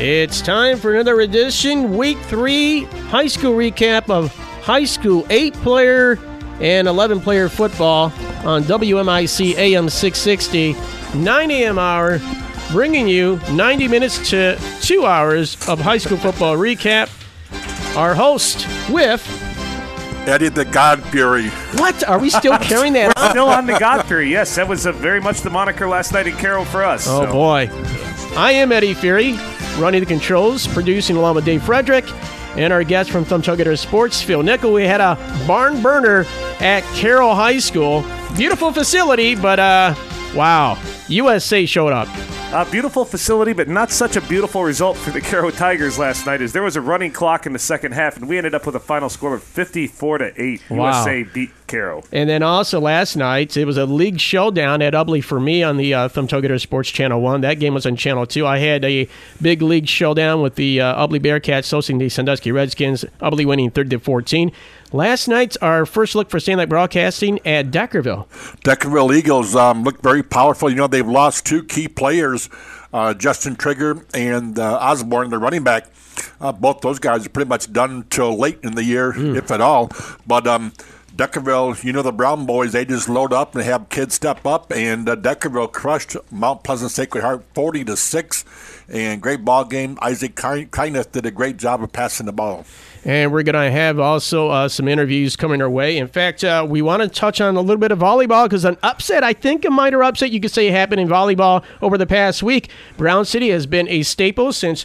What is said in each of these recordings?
It's time for another edition, Week 3 high school recap of high school 8-player and 11-player football on WMIC AM 660, 9 a.m. hour, bringing you 90 minutes to 2 hours of high school football recap. Our host with... Eddie the God Fury. What? Are we still carrying that on? Still on the God Fury, yes. That was very much the moniker last night in Carroll for us. Oh, so. Boy. I am Eddie Fury, running the controls, producing along with Dave Frederick, and our guest from Thumb Chuggers Sports, Phil Nickel. We had a barn burner at Carroll High School. Beautiful facility, but wow. USA showed up. Beautiful facility, but not such a beautiful result for the Carroll Tigers last night, as there was a running clock in the second half, and we ended up with a final score of 54-8. Wow. USA beat Carroll. And then also last night, it was a league showdown at Ubly for me on the Thumb Chuggers Sports Channel 1. That game was on Channel 2. I had a big league showdown with the Ubly Bearcats hosting the Sandusky Redskins, Ubly winning 30-14. Last night's our first look for Stanley Broadcasting at Deckerville. Deckerville Eagles look very powerful. You know, they've lost two key players, Justin Trigger and Osborne, the running back. Both those guys are pretty much done till late in the year, if at all. But Deckerville, you know, the Brown boys, they just load up and have kids step up. And Deckerville crushed Mount Pleasant Sacred Heart 40-6. And great ball game. Isaac Kyneth did a great job of passing the ball. And we're going to have also some interviews coming our way. In fact, we want to touch on a little bit of volleyball because an upset, I think a minor upset you could say happened in volleyball over the past week. Brown City has been a staple since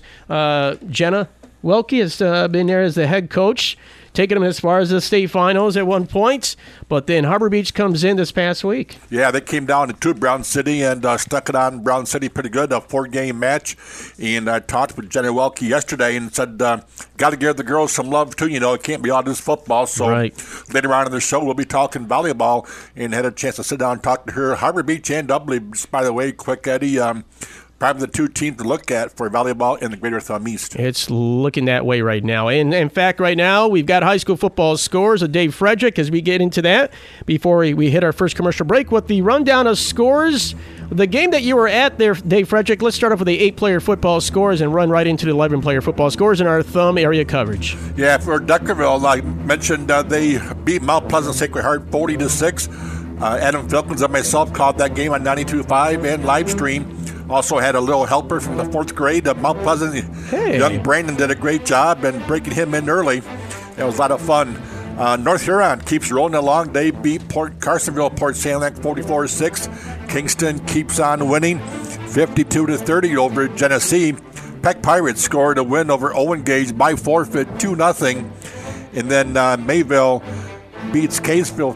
Jenna Welke has been there as the head coach, taking them as far as the state finals at one point. But then Harbor Beach comes in this past week. Yeah, they came down to Brown City and stuck it on Brown City pretty good, a 4-game match. And I talked with Jenny Welke yesterday and said, got to give the girls some love too. You know, it can't be all just football. So later on in the show, we'll be talking volleyball, and had a chance to sit down and talk to her. Harbor Beach and Ubly, just by the way, quick, Eddie, probably the two teams to look at for volleyball in the Greater Thumb East. It's looking that way right now. And in fact, right now, we've got high school football scores of Dave Frederick as we get into that. Before we hit our first commercial break with the rundown of scores. The game that you were at there, Dave Frederick, let's start off with the 8-player football scores and run right into the 11-player football scores in our Thumb area coverage. Yeah, for Deckerville, like mentioned, they beat Mount Pleasant Sacred Heart 40-6. Adam Filkins and myself called that game on 92.5 and live stream. Also had a little helper from the 4th grade of Mount Pleasant. Hey. Young Brandon did a great job and breaking him in early. It was a lot of fun. North Huron keeps rolling along. They beat Carsonville Port St. Lucie 44-6. Kingston keeps on winning 52-30 over Genesee. Peck Pirates scored a win over Owen Gage by forfeit 2-0. And then Mayville beats Caseville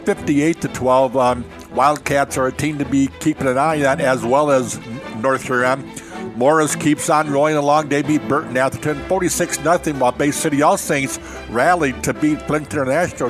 58-12. Wildcats are a team to be keeping an eye on, as well as North Huron. Morris keeps on rolling along. They beat Burton Atherton 46-0, while Bay City All Saints rallied to beat Flint International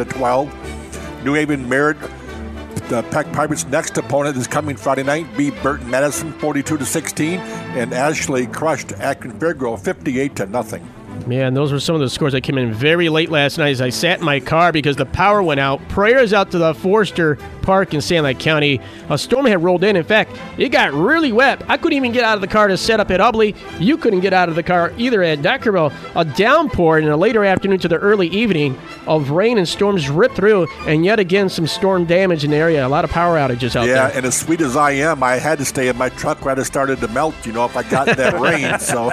20-12. New Haven Merritt, the Peck Pirates' next opponent, is coming Friday night, beat Burton Madison 42-16, and Ashley crushed Akron Fairgrove 58-0. Man, those were some of the scores that came in very late last night as I sat in my car because the power went out. Prayers out to the Forster Park in St. Lucie County. A storm had rolled in. In fact, it got really wet. I couldn't even get out of the car to set up at Ubly. You couldn't get out of the car either at Deckerville. A downpour in the later afternoon to the early evening of rain and storms ripped through, and yet again some storm damage in the area. A lot of power outages out there. Yeah, and as sweet as I am, I had to stay in my truck right as it started to melt, you know, if I got that rain. So...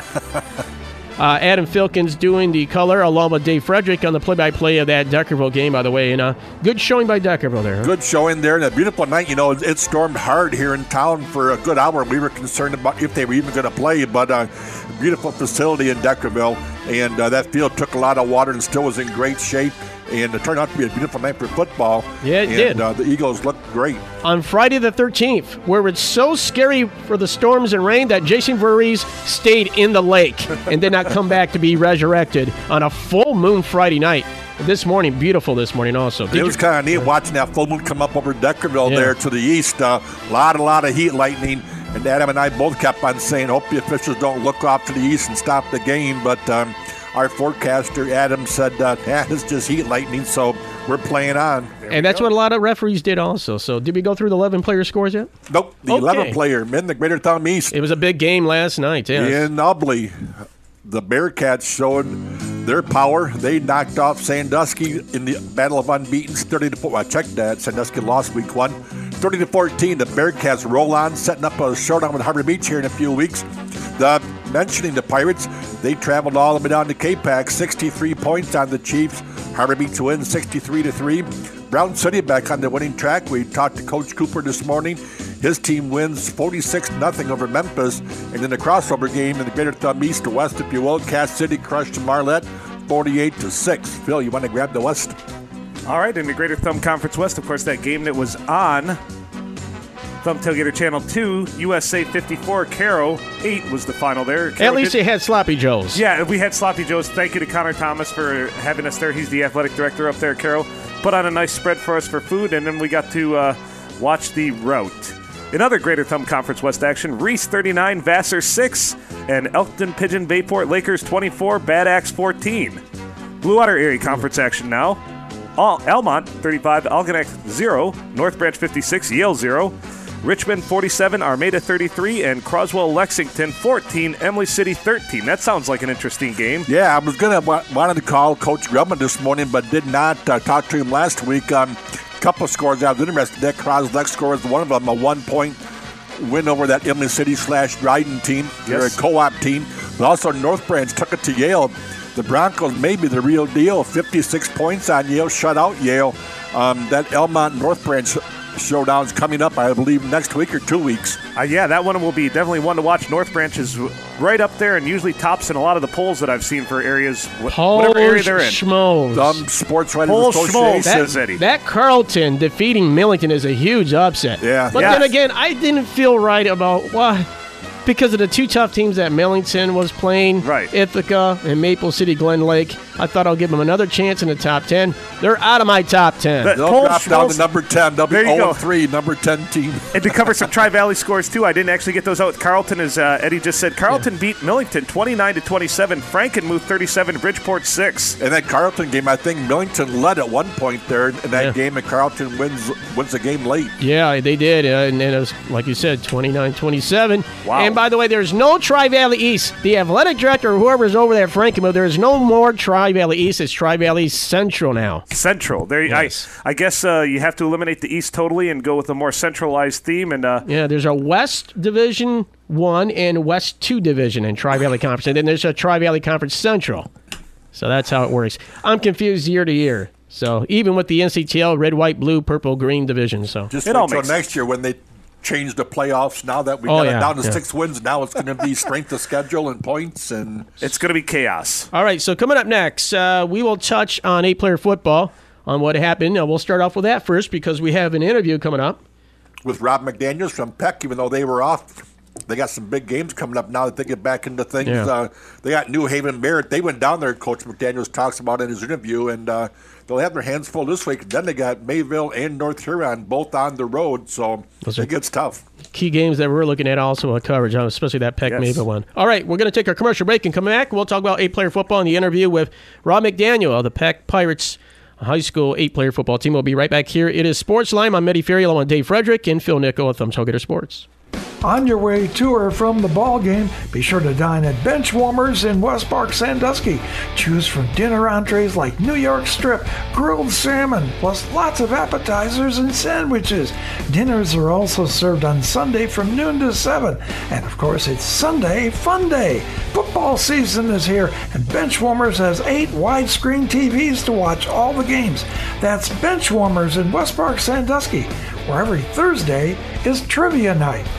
Adam Filkins doing the color along with Dave Frederick on the play-by-play of that Deckerville game, by the way. And good showing by Deckerville there. Huh? Good showing there, and a beautiful night. You know, it stormed hard here in town for a good hour. We were concerned about if they were even going to play, but beautiful facility in Deckerville. And that field took a lot of water and still was in great shape. And it turned out to be a beautiful night for football. Yeah, it did. The Eagles looked great. On Friday the 13th, where it's so scary for the storms and rain that Jason Voorhees stayed in the lake and did not come back to be resurrected on a full moon Friday night. This morning, beautiful this morning also. It was kind of neat watching that full moon come up over Deckerville there to the east. A lot of heat lightning. And Adam and I both kept on saying, hope the officials don't look off to the east and stop the game. But our forecaster, Adam, said, it's just heat lightning, so we're playing on. And that's what a lot of referees did also. So did we go through the 11-player scores yet? Nope, the 11-player men, the Greater Thumb East. It was a big game last night, yeah. In Ubly, the Bearcats showed their power. They knocked off Sandusky in the Battle of Unbeatens, 30-4. I checked that. Sandusky lost week 1. 30-14, the Bearcats roll on, setting up a showdown with Harbor Beach here in a few weeks. Mentioning the Pirates, they traveled all the way down to K-Pac, 63 points on the Chiefs. Harbor Beach wins 63-3. Brown City back on the winning track. We talked to Coach Cooper this morning. His team wins 46-0 over Memphis. And in the crossover game in the Greater Thumb East to West, if you will, Cass City crushed Marlette 48-6. Phil, you want to grab the West? All right, in the Greater Thumb Conference West, of course, that game that was on Thumb Tailgater Channel 2, USA 54, Caro 8 was the final there. At least they had Sloppy Joe's. Yeah, we had Sloppy Joe's. Thank you to Connor Thomas for having us there. He's the athletic director up there, Caro. Put on a nice spread for us for food, and then we got to watch the route. In other Greater Thumb Conference West action, Reese 39, Vassar 6, and Elkton Pigeon Bayport Lakers 24, Bad Axe 14. Blue Water Area Conference action now. Almont 35, Algonac 0, North Branch 56, Yale 0, Richmond 47, Armada 33, and Croswell Lexington 14, Emily City 13. That sounds like an interesting game. Yeah, I was wanted to call Coach Grubman this morning, but did not talk to him last week. Couple of scores I was interested in. That Croswell scores one of them, a 1-point win over that Emily City/Dryden team. Yes. They're a co-op team. But also North Branch took it to Yale. The Broncos may be the real deal. 56 points on Yale, shut out Yale. That Elmont North Branch showdown's coming up, I believe, next week or 2 weeks. Yeah, that one will be definitely one to watch. North Branch is right up there and usually tops in a lot of the polls that I've seen for areas, whatever area they're in. Dumb Sports Writers Association. That Carleton defeating Millington is a huge upset. Yeah. But then again, I didn't feel right about why. Because of the two tough teams that Millington was playing, right. Ithaca and Maple City Glen Lake, I thought I'll give them another chance in the top 10. They're out of my top 10. They'll drop down to number 10. They'll be 0-3, number 10 team. And to cover some Tri-Valley scores, too, I didn't actually get those out. Carleton, as Eddie just said, Carleton beat Millington 29-27. Frankenmuth 37, Bridgeport 6. In that Carleton game, I think Millington led at one point there in that game, and Carleton wins the game late. Yeah, they did. And it was, like you said, 29-27. Wow. And by the way, there's no Tri-Valley East. The athletic director or whoever's over there at Frankenmuth, there is no more Tri-Valley East. It's Tri-Valley Central now. Central. There, yes. I guess you have to eliminate the East totally and go with a more centralized theme. And yeah, there's a West Division 1 and West 2 Division in Tri-Valley Conference. And then there's a Tri-Valley Conference Central. So that's how it works. I'm confused year to year. So even with the NCTL red, white, blue, purple, green division. So just wait till next year when they change the playoffs. Now that we got it down to 6 wins, now it's going to be strength of schedule and points, and it's going to be chaos. All right, so coming up next, we will touch on 8-player football, on what happened. We'll start off with that first because we have an interview coming up with Rob McDaniels from Peck. Even though they were off, they got some big games coming up now that they get back into things. Yeah. They got New Haven Merritt. They went down there, Coach McDaniels talks about in his interview, and they'll have their hands full this week. Then they got Mayville and North Huron both on the road, so it gets tough. Key games that we're looking at also on coverage, especially that Peck Mayville one. All right, we're going to take our commercial break and come back. We'll talk about 8-player football in the interview with Rob McDaniel of the Peck Pirates high school 8-player football team. We'll be right back here. It is Sports Line. I'm Eddie Ferry along with Dave Frederick and Phil Nickel of Thumb Tailgater Sports. On your way to or from the ball game, be sure to dine at Benchwarmers in West Park, Sandusky. Choose from dinner entrees like New York strip, grilled salmon, plus lots of appetizers and sandwiches. Dinners are also served on Sunday from noon to 7. And of course, it's Sunday Fun Day. Football season is here, and Benchwarmers has 8 widescreen TVs to watch all the games. That's Benchwarmers in West Park, Sandusky, where every Thursday is trivia night.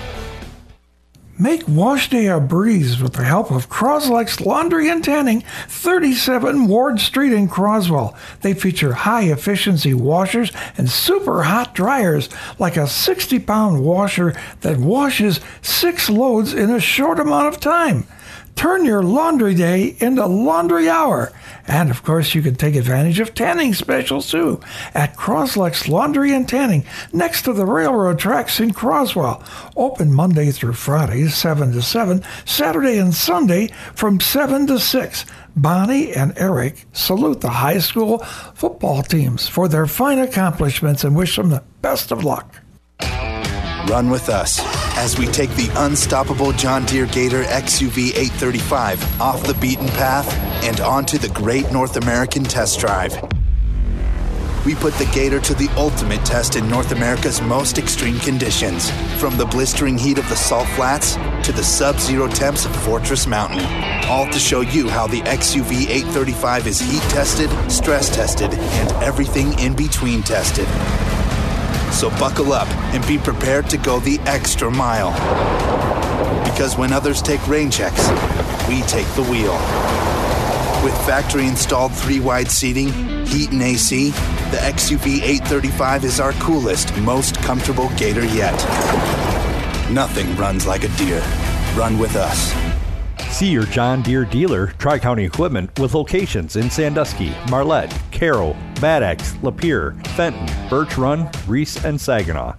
Make wash day a breeze with the help of Croslex Laundry and Tanning, 37 Ward Street in Croswell. They feature high-efficiency washers and super hot dryers, like a 60-pound washer that washes 6 loads in a short amount of time. Turn your laundry day into laundry hour. And, of course, you can take advantage of tanning specials, too, at Croslex Laundry and Tanning, next to the railroad tracks in Croswell. Open Monday through Friday, 7 to 7, Saturday and Sunday from 7 to 6. Bonnie and Eric salute the high school football teams for their fine accomplishments and wish them the best of luck. Run with us as we take the unstoppable John Deere Gator XUV 835 off the beaten path and onto the Great North American Test Drive. We put the Gator to the ultimate test in North America's most extreme conditions, from the blistering heat of the Salt Flats to the sub-zero temps of Fortress Mountain, all to show you how the XUV 835 is heat tested, stress tested, and everything in between tested. So buckle up and be prepared to go the extra mile. Because when others take rain checks, we take the wheel. With factory-installed 3-wide seating, heat and AC, the XUV 835 is our coolest, most comfortable Gator yet. Nothing runs like a Deere. Run with us. See your John Deere dealer, Tri-County Equipment, with locations in Sandusky, Marlette, Carroll, Maddox, Lapeer, Fenton, Birch Run, Reese, and Saginaw.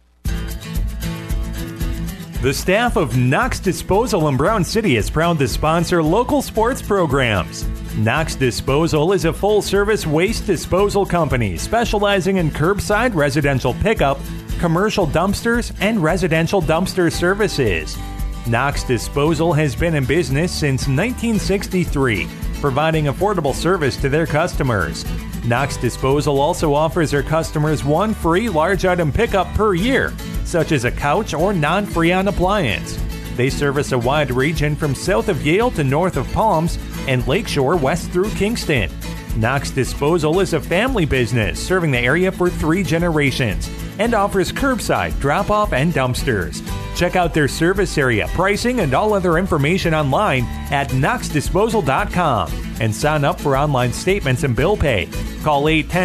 The staff of Knox Disposal in Brown City is proud to sponsor local sports programs. Knox Disposal is a full-service waste disposal company specializing in curbside residential pickup, commercial dumpsters, and residential dumpster services. Knox Disposal has been in business since 1963, providing affordable service to their customers. Knox Disposal also offers their customers one free large item pickup per year, such as a couch or non-Freon appliance. They service a wide region from south of Yale to north of Palms and Lakeshore west through Kingston. Knox Disposal is a family business serving the area for 3 generations and offers curbside, drop-off, and dumpsters. Check out their service area, pricing, and all other information online at knoxdisposal.com and sign up for online statements and bill pay. Call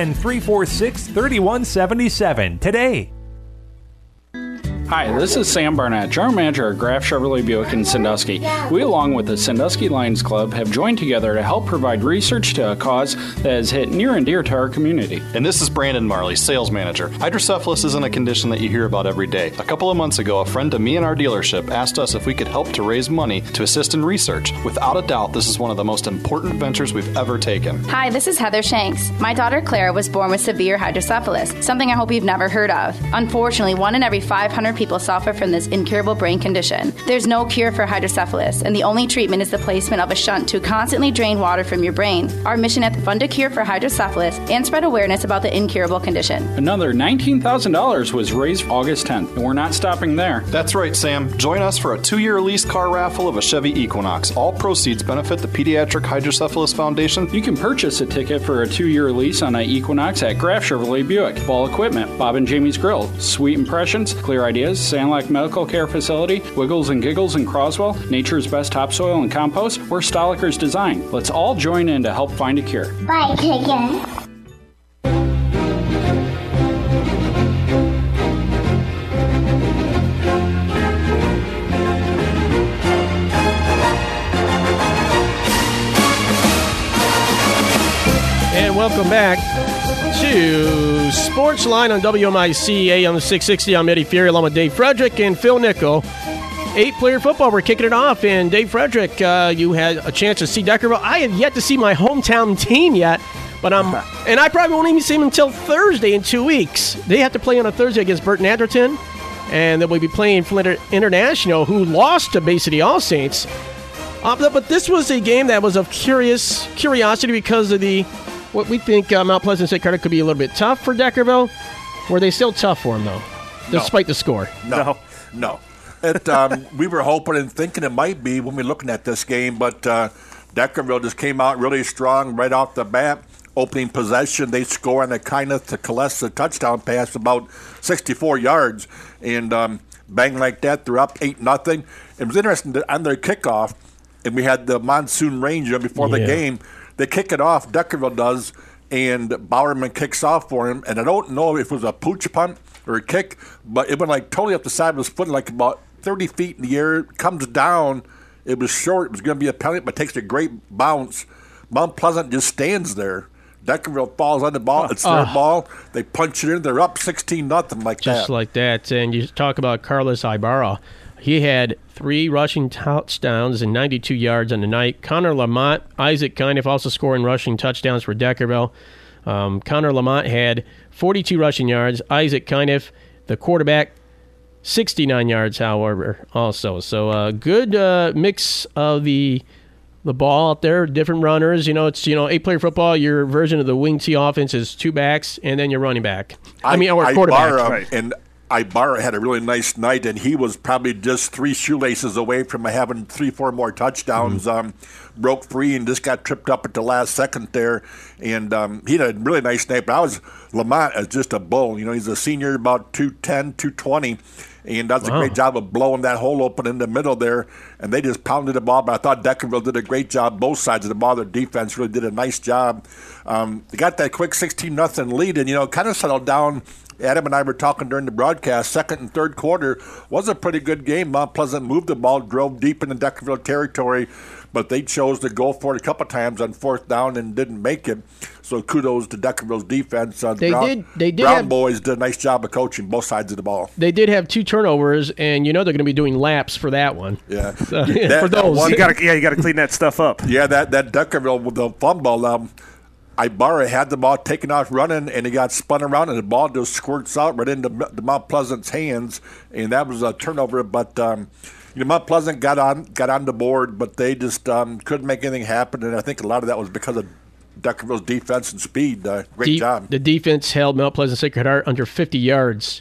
810-346-3177 today. Hi, this is Sam Barnett, General Manager at Graf Chevrolet Buick in Sandusky. We, along with the Sandusky Lions Club, have joined together to help provide research to a cause that has hit near and dear to our community. And this is Brandon Marley, Sales Manager. Hydrocephalus isn't a condition that you hear about every day. A couple of months ago, a friend to me and our dealership asked us if we could help to raise money to assist in research. Without a doubt, this is one of the most important ventures we've ever taken. Hi, this is Heather Shanks. My daughter Claire was born with severe hydrocephalus, something I hope you've never heard of. Unfortunately, 1 in every 500 people suffer from this incurable brain condition. There's no cure for hydrocephalus, and the only treatment is the placement of a shunt to constantly drain water from your brain. Our mission at the Fund a Cure for Hydrocephalus and spread awareness about the incurable condition. Another $19,000 was raised August 10th, and we're not stopping there. That's right, Sam. Join us for a 2-year leased car raffle of a Chevy Equinox. All proceeds benefit the Pediatric Hydrocephalus Foundation. You can purchase a ticket for a 2-year lease on an Equinox at Graf Chevrolet Buick. Ball Equipment, Bob and Jamie's Grill, Sweet Impressions, Clear Ideas, Sandlak Medical Care Facility, Wiggles and Giggles in Croswell, Nature's Best Topsoil and Compost, or Stolliker's Design. Let's all join in to help find a cure. Buy a ticket. And welcome back to Sports Line on WMIC AM 660. I'm Eddie Fury along with Dave Frederick and Phil Nickel. 8-player football. We're kicking it off. And Dave Frederick, you had a chance to see Deckerville. I have yet to see my hometown team yet, but and I probably won't even see them until Thursday in 2 weeks. They have to play on a Thursday against Burton Atherton, and then we'll be playing Flint International, who lost to Bay City All Saints. But this was a game that was of curiosity because of what we think Mount Pleasant St. Carter could be a little bit tough for Deckerville. Were they still tough for him, though, despite the score? No. We were hoping and thinking it might be when we were looking at this game, but Deckerville just came out really strong right off the bat. Opening possession, they score on a kindness to Kalesa touchdown pass about 64 yards. And bang like that, they're up 8-0. It was interesting that on their kickoff, and we had the monsoon rain before the game. They kick it off, Deckerville does, and Bowerman kicks off for him. And I don't know if it was a pooch punt or a kick, but it went like totally up the side of his foot, like about 30 feet in the air. It comes down. It was short. It was going to be a penalty, but takes a great bounce. Mount Pleasant just stands there. Deckerville falls on the ball. It's their ball. They punch it in. They're up 16-0 like that. Just like that. And you talk about Carlos Ibarra. He had 3 rushing touchdowns and 92 yards on the night. Connor Lamont, Isaac Kinef also scoring rushing touchdowns for Deckerville. Connor Lamont had 42 rushing yards. Isaac Kinef, the quarterback, 69 yards, however, also. So a good mix of the ball out there, different runners. It's 8-player football. Your version of the wing T offense is 2 backs and then your running back. Or quarterback. And Ibarra had a really nice night, and he was probably just 3 shoelaces away from having 3-4 more touchdowns. Broke free and just got tripped up at the last second there. And he had a really nice night. But Lamont is just a bull. He's a senior, about 210, 220. And does a great job of blowing that hole open in the middle there. And they just pounded the ball. But I thought Deckerville did a great job both sides of the ball. Their defense really did a nice job. They got that quick 16-0 lead and, kind of settled down. Adam and I were talking during the broadcast. Second and third quarter was a pretty good game. Mount Pleasant moved the ball, drove deep into Deckerville territory, but they chose to go for it a couple times on 4th down and didn't make it. So kudos to Deckerville's defense. Brown boys did a nice job of coaching both sides of the ball. They did have 2 turnovers, and they're going to be doing laps for that one. Yeah, for those. You got to clean that stuff up. Yeah, that Deckerville with the fumble. Ibarra had the ball taken off running, and he got spun around, and the ball just squirts out right into the Mount Pleasant's hands, and that was a turnover. But Mount Pleasant got on the board, but they just couldn't make anything happen, and I think a lot of that was because of Deckerville's defense and speed. Great job. The defense held Mount Pleasant Sacred Heart under 50 yards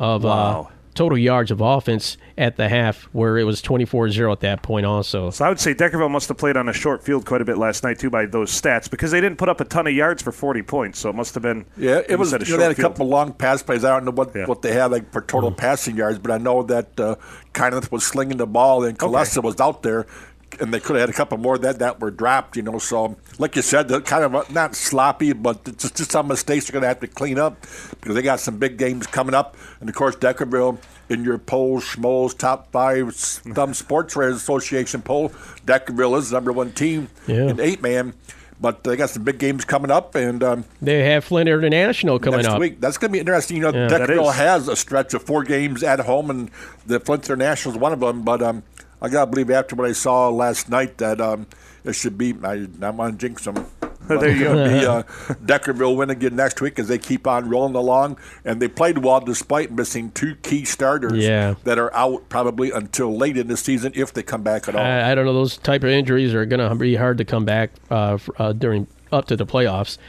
of total yards of offense at the half, where it was 24-0 at that point also. So I would say Deckerville must have played on a short field quite a bit last night, too, by those stats, because they didn't put up a ton of yards for 40 points, so it must have been... Yeah, it was. They had a couple of long pass plays. I don't know what they had for total passing yards, but I know that Kyneth was slinging the ball, and Kalesa was out there, and they could have had a couple more that were dropped, So, like you said, they're kind of not sloppy, but it's just some mistakes they're going to have to clean up because they got some big games coming up. And, of course, Deckerville, in your polls, Schmoll's top 5 Thumb Sports Writers Association poll, Deckerville is the number 1 team in 8-man. But they got some big games coming up, and they have Flint International coming next up week. That's going to be interesting. Deckerville has a stretch of 4 games at home, and the Flint International is one of them. But I got to believe after what I saw last night that it should be – I'm going to jinx them. There you go. Deckerville win again next week as they keep on rolling along. And they played well despite missing 2 key starters that are out probably until late in the season if they come back at all. I don't know. Those type of injuries are going to be hard to come back during up to the playoffs.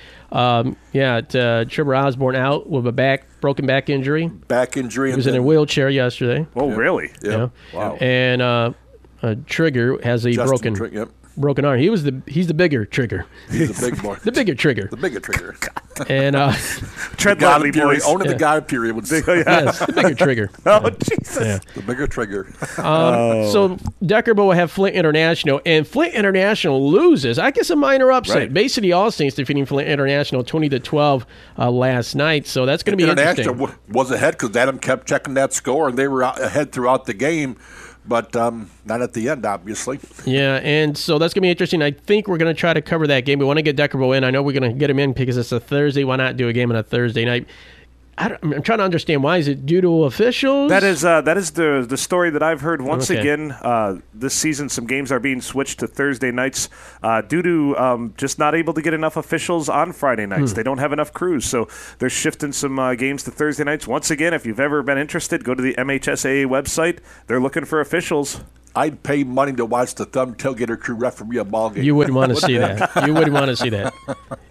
Trevor Osborne out with a broken back injury. He was in a wheelchair yesterday. Oh, really? Yeah. Wow. And Trigger has a broken arm. He's the bigger Trigger. He's the big boy. The bigger Trigger. The bigger Trigger. And tread lightly, boys. Only the God period would say. Yes, the bigger Trigger. Oh, Jesus. Yeah. The bigger Trigger. So Deckerville will have Flint International, and Flint International loses. I guess a minor upset. Right. Bay City All-Saints defeating Flint International 20-12 last night. So that's going to be interesting. International was ahead because Adam kept checking that score, and they were ahead throughout the game. But not at the end, obviously. Yeah, and so that's going to be interesting. I think we're going to try to cover that game. We want to get Deckerville in. I know we're going to get him in because it's a Thursday. Why not do a game on a Thursday night? I'm trying to understand why. Is it due to officials? That is the story that I've heard. Once again, this season, some games are being switched to Thursday nights due to just not able to get enough officials on Friday nights. They don't have enough crews, so they're shifting some games to Thursday nights. Once again, if you've ever been interested, go to the MHSAA website. They're looking for officials. I'd pay money to watch the Thumb Tailgater crew referee a ball game. You wouldn't want to see that. You wouldn't want to see that.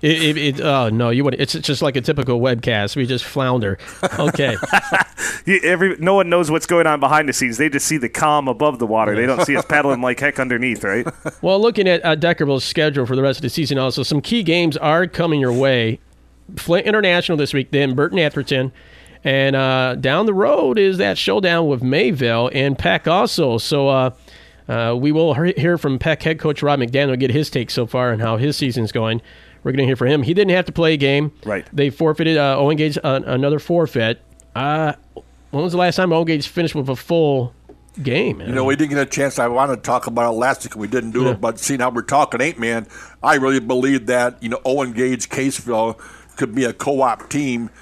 No, you wouldn't. It's just like a typical webcast. We just flounder. Okay. No one knows what's going on behind the scenes. They just see the calm above the water. They don't see us paddling like heck underneath, right? Well, looking at Deckerville's schedule for the rest of the season also, some key games are coming your way. Flint International this week, then Burton Atherton. And down the road is that showdown with Mayville and Peck also. So we will hear from Peck head coach Rob McDaniel, get his take so far and how his season's going. We're going to hear from him. He didn't have to play a game. Right. They forfeited Owen Gage another forfeit. When was the last time Owen Gage finished with a full game? Man? We didn't get a chance. I wanted to talk about it last week. We didn't do it. But seeing how we're talking 8-man, I really believe that, Owen Gage, Caseville could be a co-op team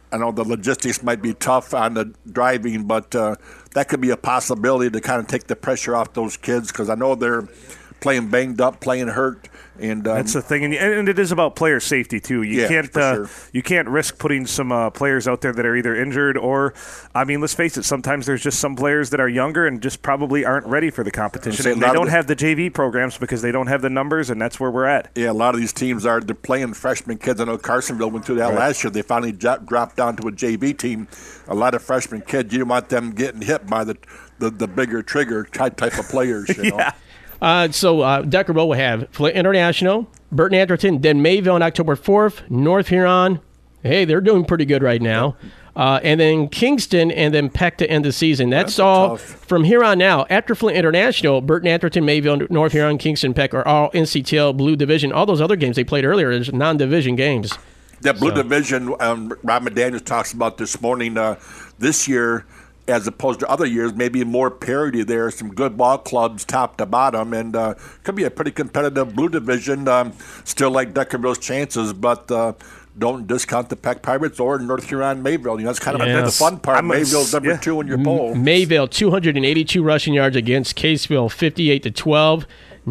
I know the logistics might be tough on the driving, but that could be a possibility to kind of take the pressure off those kids because I know they're playing banged up, playing hurt. And that's the thing, and it is about player safety too. You can't risk putting some players out there that are either injured or, I mean, let's face it. Sometimes there's just some players that are younger and just probably aren't ready for the competition. And they don't have the JV programs because they don't have the numbers, and that's where we're at. Yeah, a lot of these teams they're playing freshman kids. I know Carsonville went through that last year. They finally dropped down to a JV team. A lot of freshman kids. You don't want them getting hit by the bigger trigger type of players. You know? So Deckerville will have Flint International, Burton Atherton, then Mayville on October 4th, North Huron. Hey, they're doing pretty good right now. And then Kingston and then Peck to end the season. That's all tough. From here on now. After Flint International, Burton Atherton, Mayville, North Huron, Kingston, Peck are all NCTL Blue Division. All those other games they played earlier is non-division games. That Blue Division, Rob McDaniels talks about this morning, this year, as opposed to other years, maybe more parity there. Some good ball clubs top to bottom, and could be a pretty competitive Blue Division. Still like Deckerville's chances, but don't discount the Peck Pirates or North Huron Mayville. You know, that's kind of the fun part. Mayville's number 2 in your poll. Mayville, 282 rushing yards against Caseville, 58-12,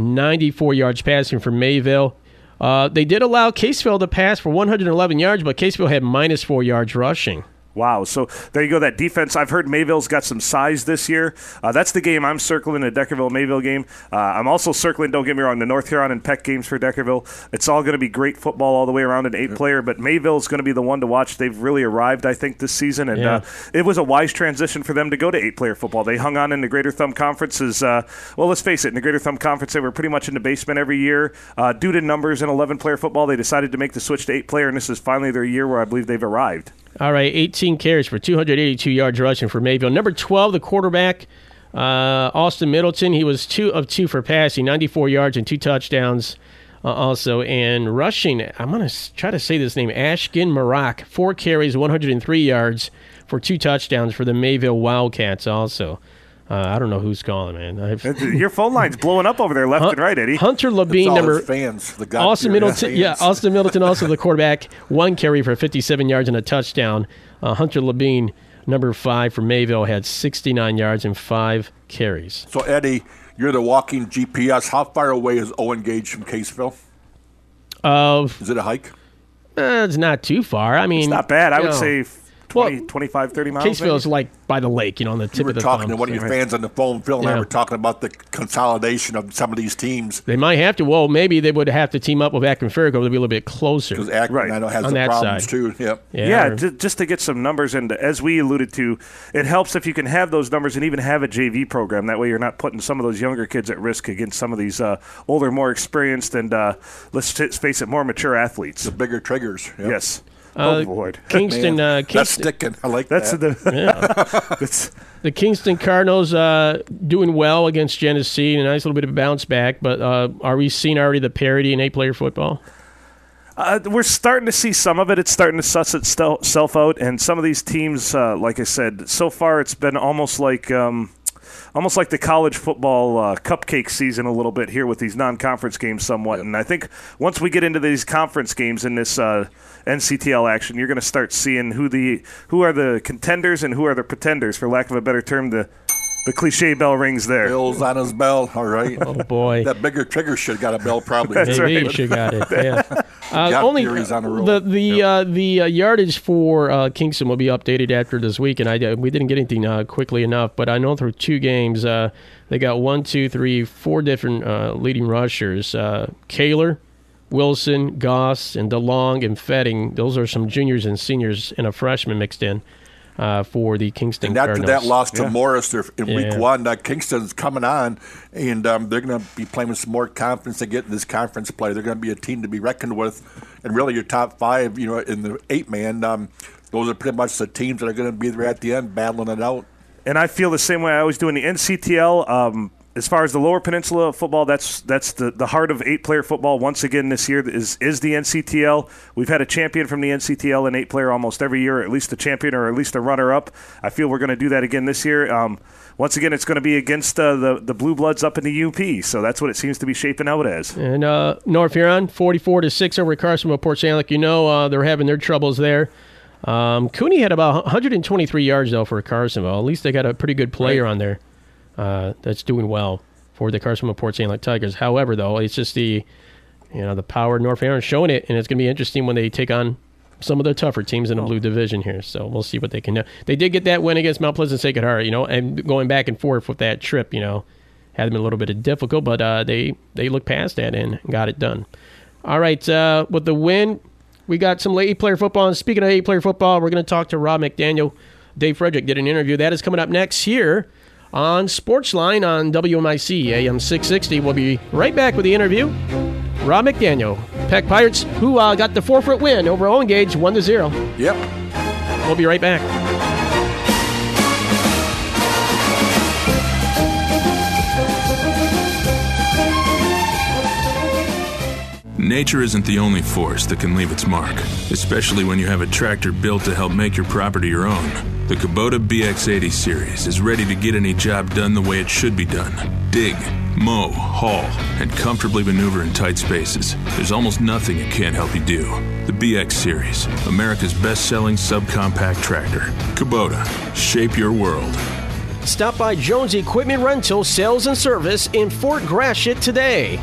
94 yards passing for Mayville. They did allow Caseville to pass for 111 yards, but Caseville had minus 4 yards rushing. Wow. So there you go, that defense. I've heard Mayville's got some size this year. That's the game I'm circling, the Deckerville-Mayville game. I'm also circling, don't get me wrong, the North Huron and Peck games for Deckerville. It's all going to be great football all the way around, an 8-player, but Mayville's going to be the one to watch. They've really arrived, I think, this season, and it was a wise transition for them to go to 8-player football. They hung on in the Greater Thumb Conferences. Well, let's face it, in the Greater Thumb Conference, they were pretty much in the basement every year. Due to numbers in 11-player football, they decided to make the switch to 8-player, and this is finally their year where I believe they've arrived. All right, 18 carries for 282 yards rushing for Mayville. Number 12, the quarterback, Austin Middleton. He was 2 of 2 for passing, 94 yards and 2 touchdowns also. And rushing, I'm going to try to say this name, Ashkin Marak, 4 carries, 103 yards for 2 touchdowns for the Mayville Wildcats also. I don't know who's calling, man. Your phone line's blowing up over there left and right, Eddie. Hunter Labine, number fans. Austin Middleton, Austin Middleton, also the quarterback, 1 carry for 57 yards and a touchdown. Hunter Labine, number 5 for Mayville, had 69 yards and 5 carries. So, Eddie, you're the walking GPS. How far away is Owen Gage from Caseville? Is it a hike? It's not too far. I mean, it's not bad. I would say 25, 30 miles. Caseville is like by the lake, on the tip of the thumb. We were talking to one of your fans on the phone, Phil, and I were talking about the consolidation of some of these teams. They might have to. Well, maybe they would have to team up with Akron Fairfield to be a little bit closer. Because Akron, I know, has the problems side too. Yep. Yeah, just to get some numbers, and as we alluded to, it helps if you can have those numbers and even have a JV program. That way you're not putting some of those younger kids at risk against some of these older, more experienced, and let's face it, more mature athletes. The bigger triggers. Yep. Yes. Oh, Lord. Kingston. That's sticking. I like that. The Kingston Cardinals doing well against Genesee. A nice little bit of a bounce back. But are we seeing already the parity in 8-player football? We're starting to see some of it. It's starting to suss itself out. And some of these teams, like I said, so far it's been almost like the college football cupcake season a little bit here with these non-conference games somewhat. And I think once we get into these conference games in this NCTL action, you're going to start seeing who are the contenders and who are the pretenders, for lack of a better term. The cliche bell rings there. Bill's on his bell, all right. Oh, boy. That bigger trigger should have got a bell probably. Maybe right. He should have got it, yeah. Only the yardage for Kingston will be updated after this week, and we didn't get anything quickly enough, but I know through 2 games they got 4 different leading rushers. Kaler, Wilson, Goss, and DeLong and Fetting. Those are some juniors and seniors and a freshman mixed in for the Kingston Cardinals. And after that loss to Morris in week 1, Kingston's coming on, and they're going to be playing with some more confidence to get in this conference play. They're going to be a team to be reckoned with, and really your top 5, in the 8-man, those are pretty much the teams that are going to be there at the end battling it out. And I feel the same way I always do in the NCTL. As far as the Lower Peninsula football, that's the heart of 8-player football. Once again this year is the NCTL. We've had a champion from the NCTL in 8-player almost every year, at least a champion or at least a runner-up. I feel we're going to do that again this year. Once again, it's going to be against the Blue Bloods up in the UP, so that's what it seems to be shaping out as. And North Huron, 44-6 over at Carsonville, Port St. Lucie. They're having their troubles there. Cooney had about 123 yards, though, for Carsonville. At least they got a pretty good player on there that's doing well for the Carsonville-Port St. Lucie Tigers. However, though, it's just the power of North Huron showing it, and it's going to be interesting when they take on some of the tougher teams in the Blue Division here. So we'll see what they can do. They did get that win against Mount Pleasant Sacred Heart, and going back and forth with that trip, had been a little bit difficult, but they looked past that and got it done. All right, with the win, we got some 8-player football. And speaking of 8-player football, we're going to talk to Rob McDaniel. Dave Frederick did an interview. That is coming up next here on Sportsline on WMIC AM 660. We'll be right back with the interview. Rob McDaniel, Peck Pirates, who got the 4-foot win over Owen Gage, 1-0. Yep. We'll be right back. Nature isn't the only force that can leave its mark, especially when you have a tractor built to help make your property your own. The Kubota BX80 series is ready to get any job done the way it should be done. Dig, mow, haul, and comfortably maneuver in tight spaces. There's almost nothing it can't help you do. The BX series, America's best-selling subcompact tractor. Kubota, shape your world. Stop by Jones Equipment Rental Sales and Service in Fort Gratiot today.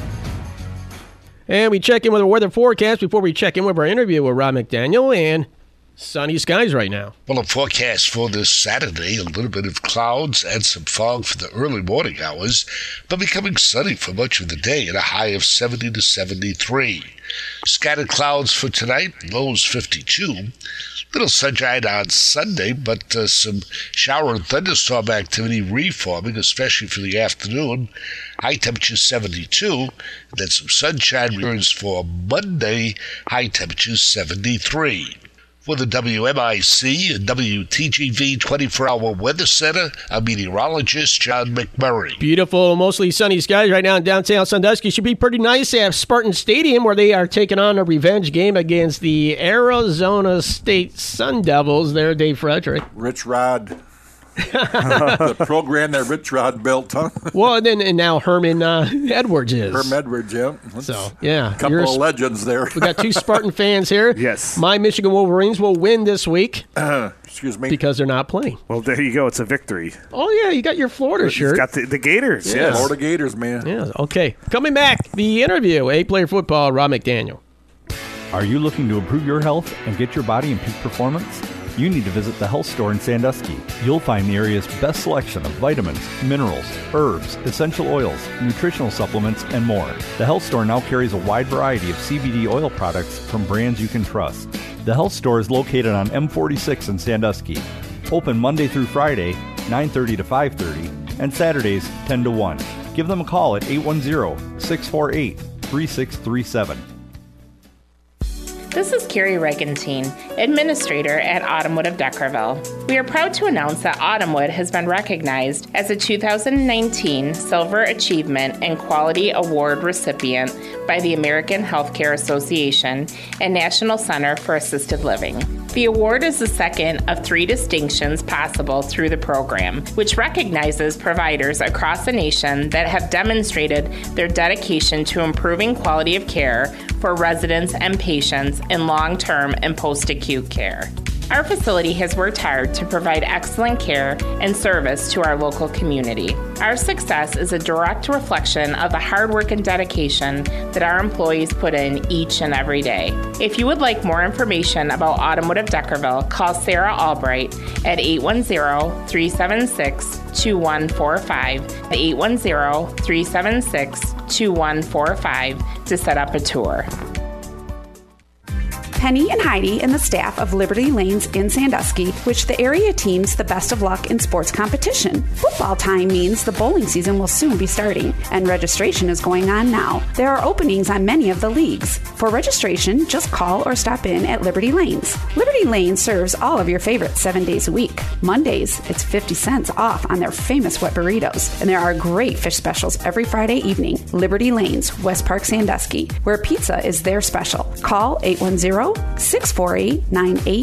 And we check in with the weather forecast before we check in with our interview with Rob McDaniel, and sunny skies right now. Well, a forecast for this Saturday, a little bit of clouds and some fog for the early morning hours, but becoming sunny for much of the day at a high of 70 to 73. Scattered clouds for tonight, lows 52. Little sunshine on Sunday, but some shower and thunderstorm activity reforming, especially for the afternoon. High temperature 72. Then some sunshine returns for Monday. High temperature 73. For the WMIC and WTGV 24-hour weather center, I'm meteorologist John McMurray. Beautiful, mostly sunny skies right now in downtown Sandusky. Should be pretty nice at Spartan Stadium, where they are taking on a revenge game against the Arizona State Sun Devils. There, Dave Frederick. Rich Rod. The program that Rich Rod built, huh? Well, and now Herman Edwards is. Herman Edwards, yeah. So, yeah. A couple of legends there. We got two Spartan fans here. Yes. My Michigan Wolverines will win this week. Excuse me. Because they're not playing. Well, there you go. It's a victory. Oh, yeah. You got your Florida shirt. It's got the Gators. Yeah, yes. Florida Gators, man. Yeah. Okay. Coming back, the interview. 8-player football, Rob McDaniel. Are you looking to improve your health and get your body in peak performance? You need to visit the Health Store in Sandusky. You'll find the area's best selection of vitamins, minerals, herbs, essential oils, nutritional supplements, and more. The Health Store now carries a wide variety of CBD oil products from brands you can trust. The Health Store is located on M46 in Sandusky. Open Monday through Friday, 9:30 to 5:30, and Saturdays, 10 to 1. Give them a call at 810-648-3637. This is Carrie Regentine, Administrator at Autumnwood of Deckerville. We are proud to announce that Autumnwood has been recognized as a 2019 Silver Achievement and Quality Award recipient by the American Healthcare Association and National Center for Assisted Living. The award is the second of 3 distinctions possible through the program, which recognizes providers across the nation that have demonstrated their dedication to improving quality of care for residents and patients in long-term and post-acute care. Our facility has worked hard to provide excellent care and service to our local community. Our success is a direct reflection of the hard work and dedication that our employees put in each and every day. If you would like more information about Autumnwood of Deckerville, call Sarah Albright at 810-376-2145, 810-376-2145 to set up a tour. Penny and Heidi and the staff of Liberty Lanes in Sandusky wish the area teams the best of luck in sports competition. Football time means the bowling season will soon be starting, and registration is going on now. There are openings on many of the leagues. For registration, just call or stop in at Liberty Lanes. Liberty Lanes serves all of your favorites 7 days a week. Mondays, it's 50 cents off on their famous wet burritos, and there are great fish specials every Friday evening. Liberty Lanes, West Park, Sandusky, where pizza is their special. Call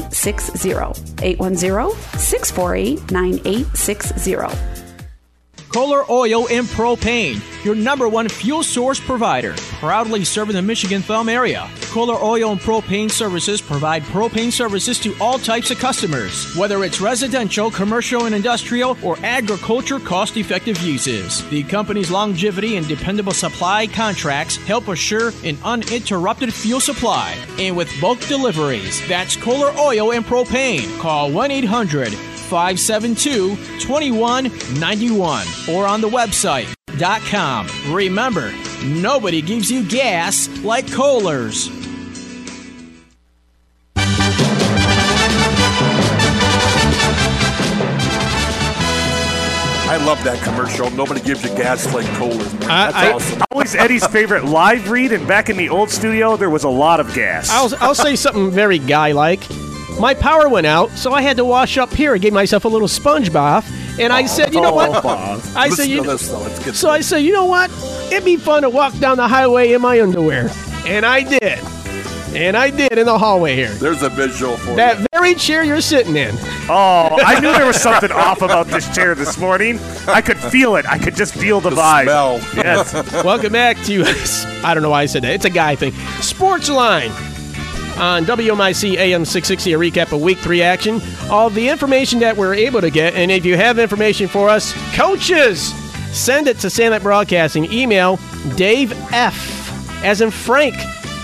810-648-9860. 810-648-9860. Kohler Oil and Propane, your #1 fuel source provider, proudly serving the Michigan Thumb area. Kohler Oil and Propane Services provide propane services to all types of customers, whether it's residential, commercial and industrial, or agriculture cost-effective uses. The company's longevity and dependable supply contracts help assure an uninterrupted fuel supply. And with bulk deliveries, that's Kohler Oil and Propane. Call 1-800-572-2191 or on the website.com. Remember, nobody gives you gas like Kohler's. I love that commercial. Nobody gives you gas like Kohler's. That's awesome. Always Eddie's favorite live read, and back in the old studio, there was a lot of gas. I'll say something very guy-like. My power went out, so I had to wash up here. I gave myself a little sponge bath, and I said, you know what? I said, you know what? It'd be fun to walk down the highway in my underwear. And I did. And I did in the hallway here. There's a visual for that you. very chair you're sitting in. Oh, I knew there was something off about this chair this morning. I could feel it. I could just feel the vibe. Smell. Yes. Welcome back to, I don't know why I said that. It's a guy thing. Sports Line on WMIC AM 660, a recap of Week 3 action. All the information that we're able to get, and if you have information for us, coaches, send it to Sandlak Broadcasting. Email Dave F, as in Frank,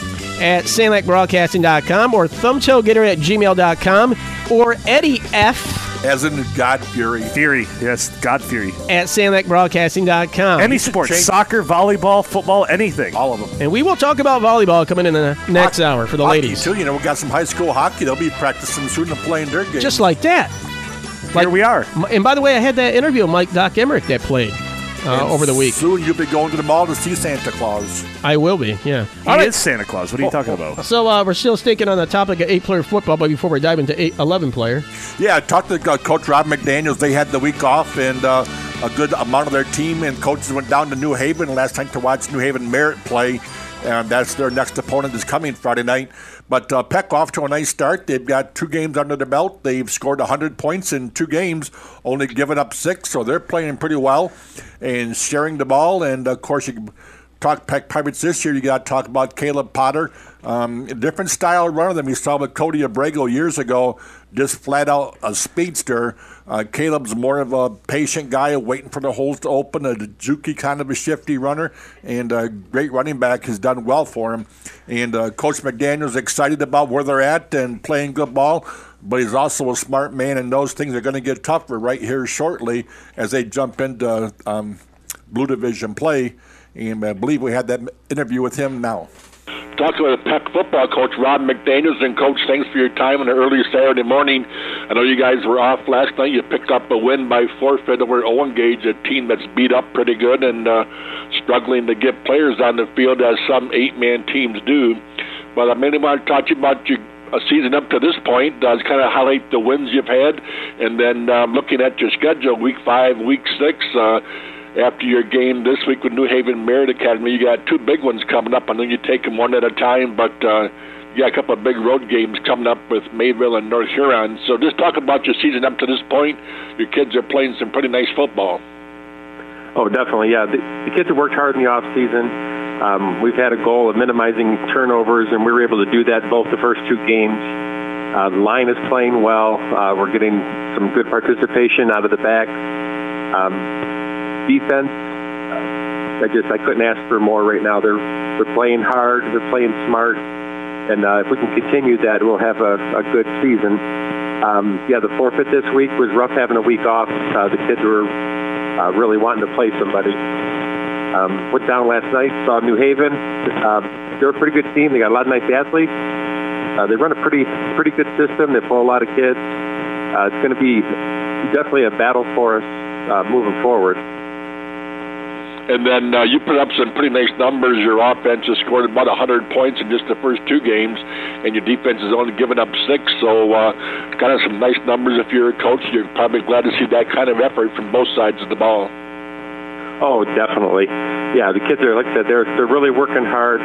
at sandlakbroadcasting.com, or thumbtailgator@gmail.com, or Eddie F, as in God Fury. Fury, yes, God Fury. At sandlakbroadcasting.com. Any sport, soccer, volleyball, football, anything. All of them. And we will talk about volleyball coming in the next hour for the ladies. Too, we got some high school hockey. They'll be practicing soon and playing their game. Just like that. Here we are. And by the way, I had that interview with Doc Emmerich that played over the week. Soon you'll be going to the mall to see Santa Claus. I will be, yeah. He is Santa Claus. What are you talking about? So we're still sticking on the topic of 8-player football, but before we dive into 11-player. Yeah, I talked to Coach Rob McDaniels. They had the week off, and a good amount of their team and coaches went down to New Haven last night to watch New Haven Merritt play. And that's their next opponent is coming Friday night. But Peck off to a nice start. They've got 2 games under their belt. They've scored 100 points in 2 games, only given up 6. So they're playing pretty well and sharing the ball. And, of course, you talk Peck Pirates this year, you got to talk about Caleb Potter. A different style runner than we saw with Cody Abrego years ago, just flat out a speedster. Caleb's more of a patient guy waiting for the holes to open, a jukey kind of a shifty runner, and a great running back has done well for him. And Coach McDaniel's excited about where they're at and playing good ball, but he's also a smart man and knows things are going to get tougher right here shortly as they jump into Blue Division play. And I believe we had that interview with him now. Talking with Peck football coach Rob McDaniels. And Coach, thanks for your time on an early Saturday morning. I know you guys were off last night. You picked up a win by forfeit over Owen Gage, a team that's beat up pretty good and struggling to get players on the field as some 8-man teams do. But I mainly want to talk to you about your season up to this point. Kind of highlight the wins you've had, and then looking at your schedule, Week 5, Week 6. After your game this week with New Haven Merritt Academy, you got 2 big ones coming up. I know you take them one at a time, but you got a couple of big road games coming up with Mayville and North Huron. So just talk about your season up to this point. Your kids are playing some pretty nice football. Oh, definitely, yeah. The kids have worked hard in the off season. We've had a goal of minimizing turnovers, and we were able to do that both the first 2 games. The line is playing well. We're getting some good participation out of the back. Defense, I couldn't ask for more right now. They're playing hard, they're playing smart, and if we can continue that, we'll have a good season. The forfeit this week was rough having a week off. The kids were really wanting to play somebody. Went down last night, saw New Haven. They're a pretty good team. They got a lot of nice athletes. They run a pretty good system. They pull a lot of kids. It's going to be definitely a battle for us moving forward. And then you put up some pretty nice numbers. Your offense has scored about 100 points in just the first 2 games, and your defense has only given up 6. So kind of some nice numbers. If you're a coach, you're probably glad to see that kind of effort from both sides of the ball. Oh, definitely. Yeah, the kids are, like I said, they're really working hard.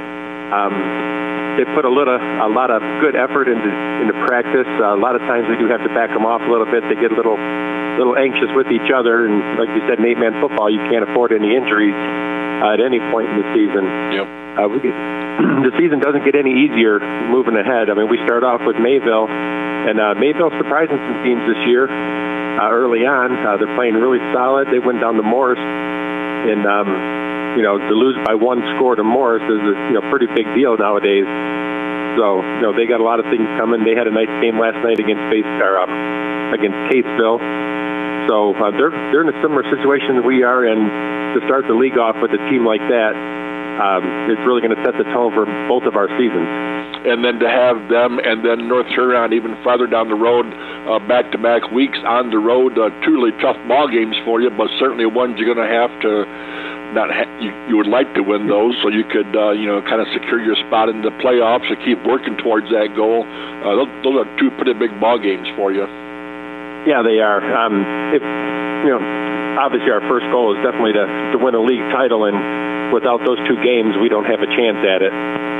They put a lot of good effort into practice. A lot of times we do have to back them off a little bit. They get a little little anxious with each other. And like you said, in 8-man football, you can't afford any injuries at any point in the season. Yep. The season doesn't get any easier moving ahead. I mean, we start off with Mayville, and Mayville's surprising some teams this year early on. They're playing really solid. They went down to Morris, and to lose by 1 score to Morris is a pretty big deal nowadays. So they got a lot of things coming. They had a nice game last night against Catesville. So they're in a similar situation that we are, and to start the league off with a team like that, it's really going to set the tone for both of our seasons. And then to have them and then North Huron even farther down the road, back-to-back weeks on the road, two really tough ball games for you, but certainly ones you're going to have to you would like to win those so you could kind of secure your spot in the playoffs or keep working towards that goal. Those are two pretty big ball games for you. Yeah, they are. Obviously our first goal is definitely to win a league title, and without those two games, we don't have a chance at it.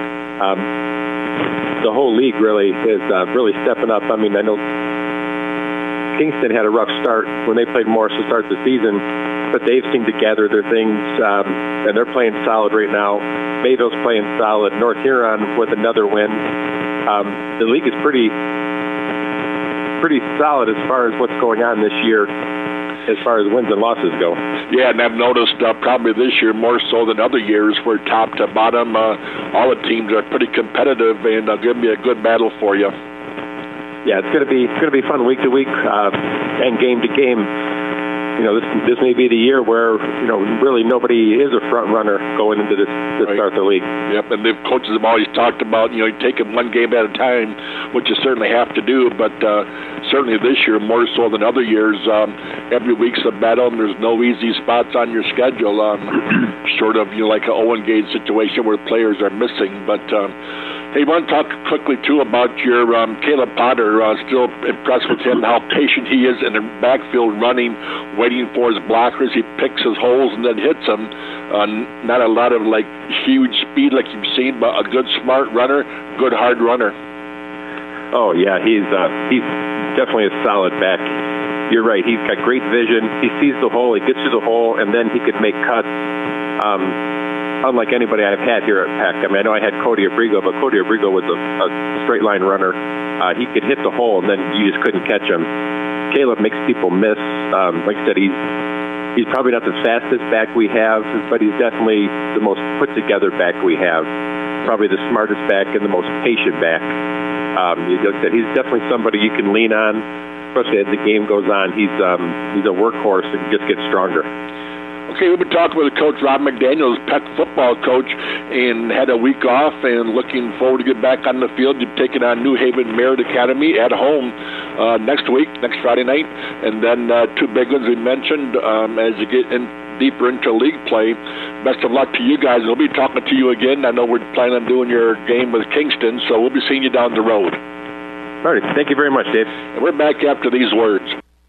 The whole league really is really stepping up. I mean, I know Kingston had a rough start when they played Morris to start the season, but they've seemed to gather their things, and they're playing solid right now. Mayville's playing solid. North Huron with another win. The league is pretty solid as far as what's going on this year, as far as wins and losses go. Yeah, and I've noticed probably this year more so than other years, where top to bottom, all the teams are pretty competitive, and going to be a good battle for you. Yeah, it's going to be fun week to week and game to game. This may be the year where really nobody is a front runner going into this to start the league. Yep, and the coaches have always talked about taking one game at a time, which you certainly have to do. But certainly this year more so than other years, every week's a battle, and there's no easy spots on your schedule. Short of like an Owen Gage situation where players are missing, but. Hey, I want to talk quickly, too, about your Caleb Potter. Still impressed with him, how patient he is in the backfield running, waiting for his blockers. He picks his holes and then hits them. Not a lot of, huge speed like you've seen, but a good, smart runner, good, hard runner. Oh, yeah, he's definitely a solid back. You're right. He's got great vision. He sees the hole. He gets to the hole, and then he could make cuts. Unlike anybody I've had here at Peck. I mean, I know I had Cody Abrigo, but Cody Abrigo was a straight-line runner. He could hit the hole, and then you just couldn't catch him. Caleb makes people miss. Like I said, he's probably not the fastest back we have, but he's definitely the most put-together back we have. Probably the smartest back and the most patient back. Like I said, he's definitely somebody you can lean on, especially as the game goes on. He's a workhorse and just gets stronger. Okay, we've been talking with Coach Rob McDaniels, Peck football coach, and had a week off and looking forward to get back on the field. You're taking on New Haven Merritt Academy at home next Friday night. And then two big ones we mentioned as you get deeper into league play. Best of luck to you guys. We'll be talking to you again. I know we're planning on doing your game with Kingston, so we'll be seeing you down the road. All right, thank you very much, Dave. And we're back after these words.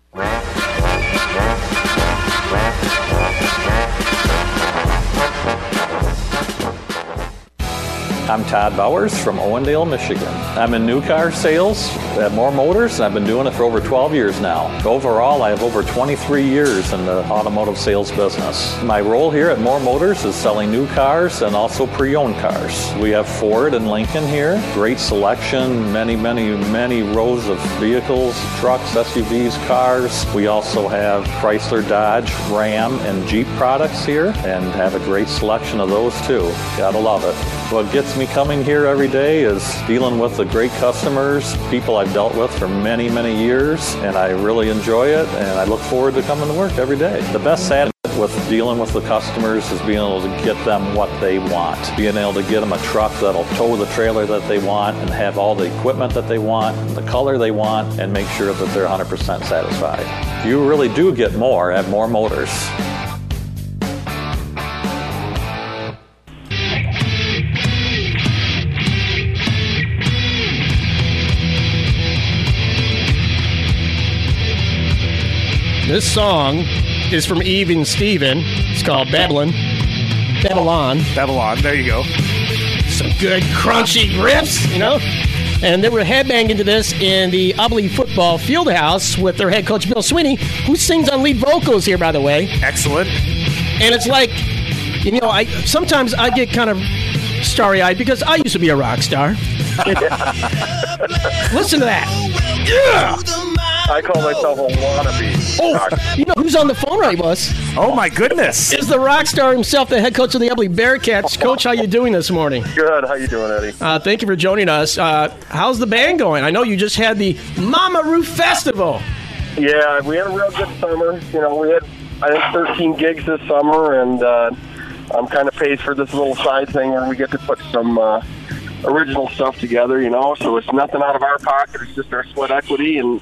I'm Todd Bowers from Owendale, Michigan. I'm in new car sales at Moore Motors, and I've been doing it for over 12 years now. Overall, I have over 23 years in the automotive sales business. My role here at Moore Motors is selling new cars and also pre-owned cars. We have Ford and Lincoln here. Great selection, many rows of vehicles, trucks, SUVs, cars. We also have Chrysler, Dodge, Ram, and Jeep products here, and have a great selection of those too. Gotta love it. What gets me coming here every day is dealing with the great customers, people I've dealt with for many years, and I really enjoy it, and I look forward to coming to work every day. The best side with dealing with the customers is being able to get them what they want, being able to get them a truck that'll tow the trailer that they want and have all the equipment that they want, the color they want, and make sure that they're 100% satisfied. You really do get more at Moore Motors. This song is from Eve and Steven. It's called Babylon. There you go. Some good crunchy riffs, And they were headbanging to this in the Ubly Football Fieldhouse with their head coach, Bill Sweeney, who sings on lead vocals here, by the way. Excellent. And it's like, sometimes I get kind of starry-eyed because I used to be a rock star. Listen to that. Yeah! I call myself a wannabe. Oh, you know who's on the phone right, Wes? Oh, my goodness. Is the rock star himself, the head coach of the Ubly Bearcats. Coach, how you doing this morning? Good. How you doing, Eddie? Thank you for joining us. How's the band going? I know you just had the Mama Roof Festival. Yeah, we had a real good summer. We had, I think, 13 gigs this summer, and I'm kind of paid for this little side thing where we get to put some original stuff together, so it's nothing out of our pocket. It's just our sweat equity, and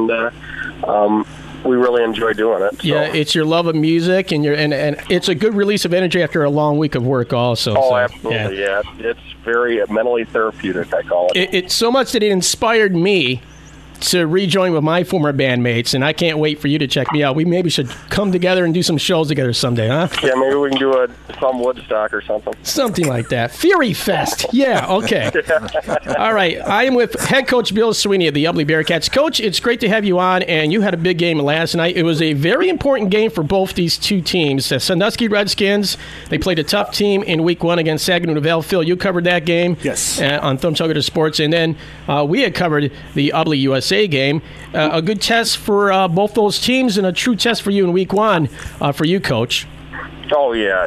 we really enjoy doing it. So. Yeah, it's your love of music, and and it's a good release of energy after a long week of work also. Oh, so, absolutely, yeah. It's very mentally therapeutic, I call it. It's so much that it inspired me to rejoin with my former bandmates, and I can't wait for you to check me out. We maybe should come together and do some shows together someday, huh? Yeah, maybe we can do some Woodstock or something. Something like that. Fury Fest. Yeah, okay. All right, I am with head coach Bill Sweeney of the Ubly Bearcats. Coach, it's great to have you on, and you had a big game last night. It was a very important game for both these two teams. The Sandusky Redskins, they played a tough team in Week 1 against Saginaw-Novell. Phil, you covered that game. Yes. On Thumb Chugger Sports, and then we had covered the Ubly USA game. A good test for both those teams and a true test for you in Week 1 for you, Coach. Oh, yeah.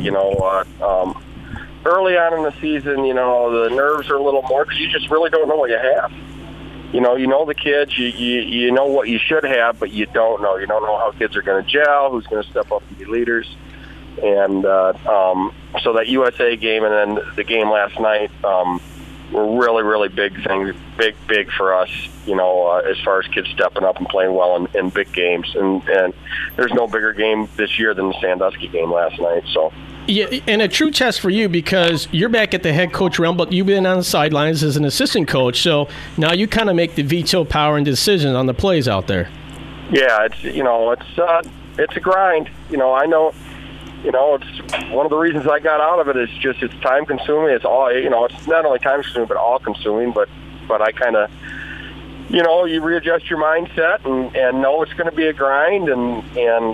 Early on in the season, the nerves are a little more because you just really don't know what you have. You know the kids, you know what you should have, but you don't know. You don't know how kids are going to gel, who's going to step up and be leaders. And so that USA game and then the game last night were really, really big things, big for us, as far as kids stepping up and playing well in big games. And there's no bigger game this year than the Sandusky game last night. So. Yeah, and a true test for you because you're back at the head coach realm, but you've been on the sidelines as an assistant coach. So now you kind of make the veto power and decisions on the plays out there. Yeah, it's a grind. I know. It's one of the reasons I got out of it is just it's time consuming. It's all it's not only time consuming but all consuming. But I kind of you readjust your mindset and know it's going to be a grind and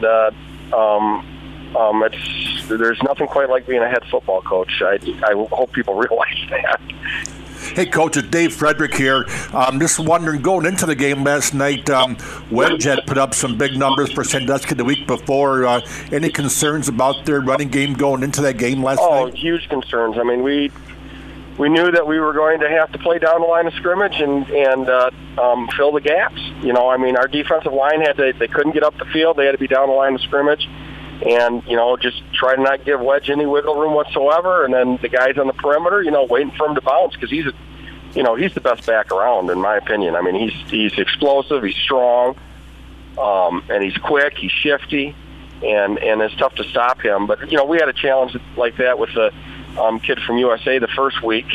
there's nothing quite like being a head football coach. I hope people realize that. Hey, Coach, it's Dave Frederick here. Just wondering, going into the game last night, Wedge had put up some big numbers for Sandusky the week before. Any concerns about their running game going into that game last night? Oh, huge concerns. I mean, we knew that we were going to have to play down the line of scrimmage and fill the gaps. Our defensive line they couldn't get up the field. They had to be down the line of scrimmage. And, just try to not give Wedge any wiggle room whatsoever. And then the guys on the perimeter, waiting for him to bounce because he's the best back around, in my opinion. I mean, he's explosive, he's strong, and he's quick, he's shifty, and it's tough to stop him. But, we had a challenge like that with the kid from USA the first week,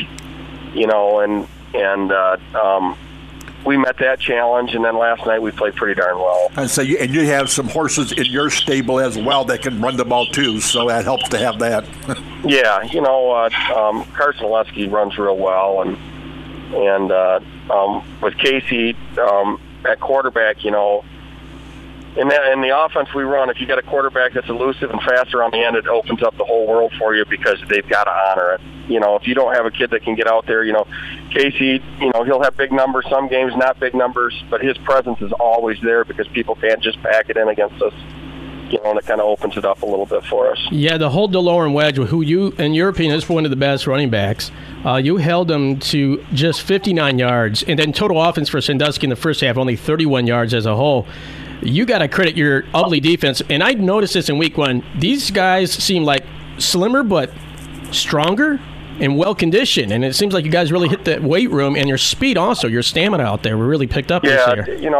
we met that challenge, and then last night we played pretty darn well. And so you have some horses in your stable as well that can run the ball too, so that helps to have that. Yeah, Carson Oleski runs real well, and with Casey at quarterback, in the offense we run, if you got a quarterback that's elusive and faster on the end, it opens up the whole world for you because they've got to honor it. If you don't have a kid that can get out there, Casey, he'll have big numbers, some games not big numbers, but his presence is always there because people can't just pack it in against us. And it kind of opens it up a little bit for us. Yeah, the whole DeLorean Wedge, who you, in your opinion, is one of the best running backs, you held him to just 59 yards, and then total offense for Sandusky in the first half, only 31 yards as a whole. You got to credit your Ubly defense, and I noticed this in Week 1. These guys seem like slimmer but stronger and well-conditioned, and it seems like you guys really hit the weight room, and your speed also, your stamina out there, were really picked up this year.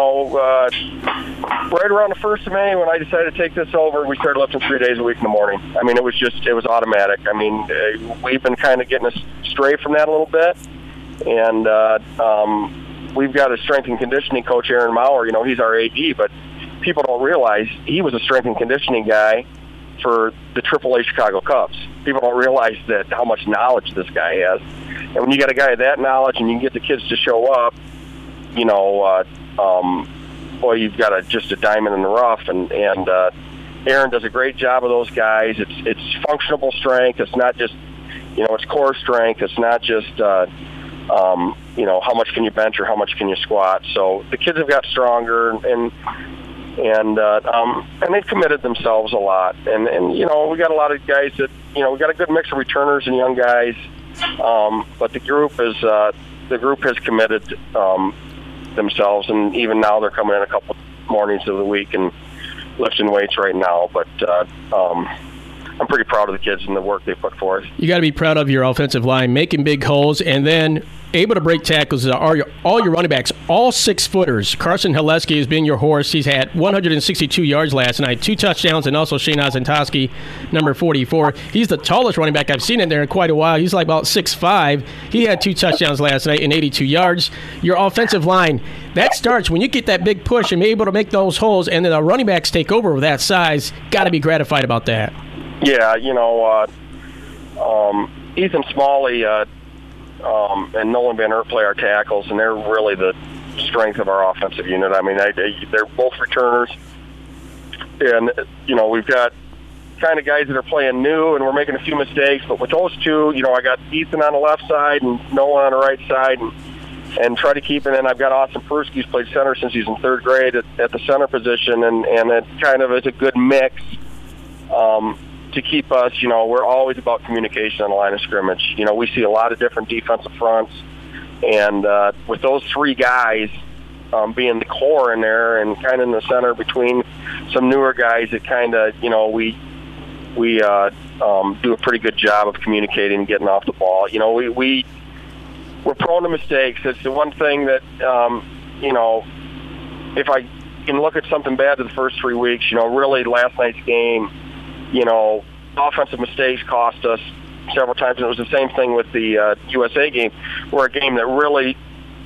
Right around the 1st of May when I decided to take this over, we started lifting 3 days a week in the morning. I mean, it was automatic. I mean, we've been kind of getting astray from that a little bit, and we've got a strength and conditioning coach, Aaron Maurer. He's our AD, but people don't realize he was a strength and conditioning guy for the AAA Chicago Cubs. People don't realize how much knowledge this guy has. And when you got a guy of that knowledge and you can get the kids to show up, boy, you've got just a diamond in the rough. And Aaron does a great job of those guys. It's functional strength. It's not just, it's core strength. It's not just, how much can you bench or how much can you squat. So the kids have got stronger and they've committed themselves a lot. And we got a lot of guys that, we got a good mix of returners and young guys. But the group has committed themselves, and even now they're coming in a couple mornings of the week and lifting weights right now. But I'm pretty proud of the kids and the work they put forth. You got to be proud of your offensive line, making big holes, and then able to break tackles. All your running backs, all 6-footers. Carson Haleski has been your horse. He's had 162 yards last night, 2 touchdowns, and also Shane Ozentoski, number 44. He's the tallest running back I've seen in there in quite a while. He's like about 6'5". He had 2 touchdowns last night and 82 yards. Your offensive line, that starts when you get that big push and be able to make those holes, and then the running backs take over with that size. Got to be gratified about that. Yeah, Ethan Smalley and Nolan Van Eert play our tackles, and they're really the strength of our offensive unit. I mean, they're both returners, and we've got kind of guys that are playing new, and we're making a few mistakes. But with those two, I got Ethan on the left side and Nolan on the right side, and try to keep. And then I've got Austin Persky, who's played center since he's in 3rd grade at the center position, and it kind of is a good mix. To keep us, we're always about communication on the line of scrimmage. We see a lot of different defensive fronts, and with those 3 guys being the core in there and kind of in the center between some newer guys, it kind of, we do a pretty good job of communicating and getting off the ball. We're prone to mistakes. It's the one thing that, if I can look at something bad to the first 3 weeks, really last night's game, offensive mistakes cost us several times, and it was the same thing with the USA game, where a game that really,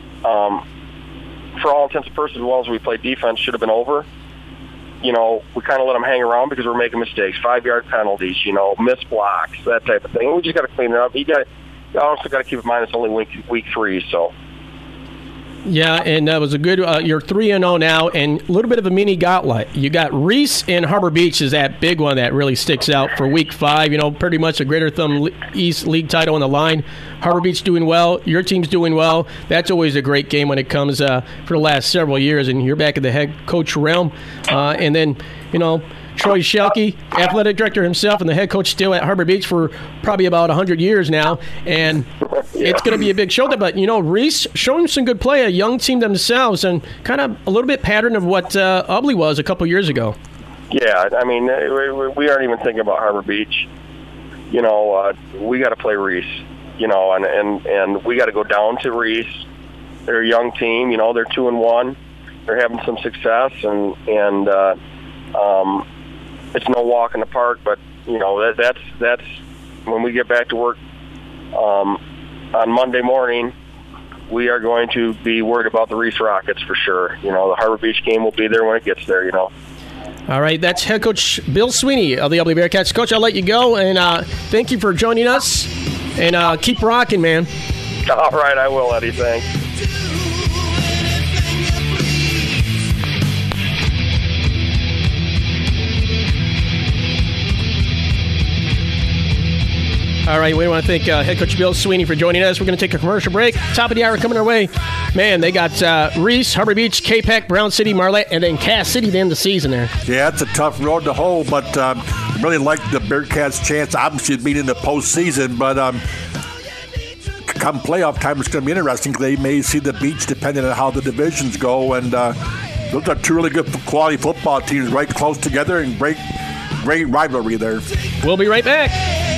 for all intents and purposes, as well as we played defense, should have been over. We kind of let them hang around because we're making mistakes, 5-yard penalties, missed blocks, that type of thing. We just got to clean it up. You also got to keep in mind it's only week 3, so. Yeah, and that was a good. You're 3-0 now, and a little bit of a mini gauntlet. You got Reese and Harbor Beach is that big one that really sticks out for week 5. Pretty much a Greater Thumb East League title on the line. Harbor Beach doing well. Your team's doing well. That's always a great game when it comes for the last several years, and you're back at the head coach realm. And then, Troy Schelke, athletic director himself, and the head coach still at Harbor Beach for probably about 100 years now. And it's going to be a big show there. But, Reese showing some good play, a young team themselves, and kind of a little bit pattern of what Ubly was a couple years ago. Yeah, I mean, we aren't even thinking about Harbor Beach. We got to play Reese, and we got to go down to Reese. They're a young team, they're 2-1. They're having some success, and it's no walk in the park, but that's when we get back to work on Monday morning. We are going to be worried about the Reese Rockets for sure. The Harbor Beach game will be there when it gets there. All right, that's head coach Bill Sweeney of the Ubly Bearcats. Coach, I'll let you go, and thank you for joining us. And keep rocking, man. All right, I will, Eddie. Thanks. All right, we want to thank head coach Bill Sweeney for joining us. We're going to take a commercial break. Top of the hour coming our way. Man, they got Reese, Harbor Beach, K-Pac, Brown City, Marlette, and then Cass City to end the season there. Yeah, it's a tough road to hoe, but really like the Bearcats' chance, obviously, of being in the postseason. But come playoff time, it's going to be interesting. They may see the Beach depending on how the divisions go. And those are 2 really good quality football teams right close together and great rivalry there. We'll be right back.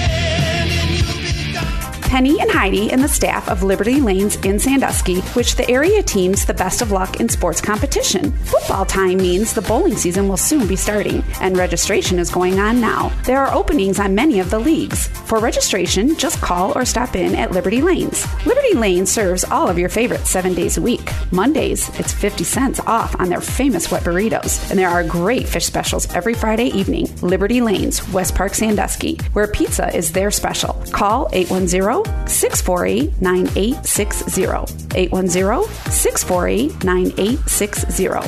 Penny and Heidi and the staff of Liberty Lanes in Sandusky wish the area teams the best of luck in sports competition. Football time means the bowling season will soon be starting, and registration is going on now. There are openings on many of the leagues. For registration, just call or stop in at Liberty Lanes. Liberty Lanes serves all of your favorites 7 days a week. Mondays, it's 50 cents off on their famous wet burritos, and there are great fish specials every Friday evening. Liberty Lanes, West Park, Sandusky, where pizza is their special. Call 810 810-648-9860. 810-648-9860.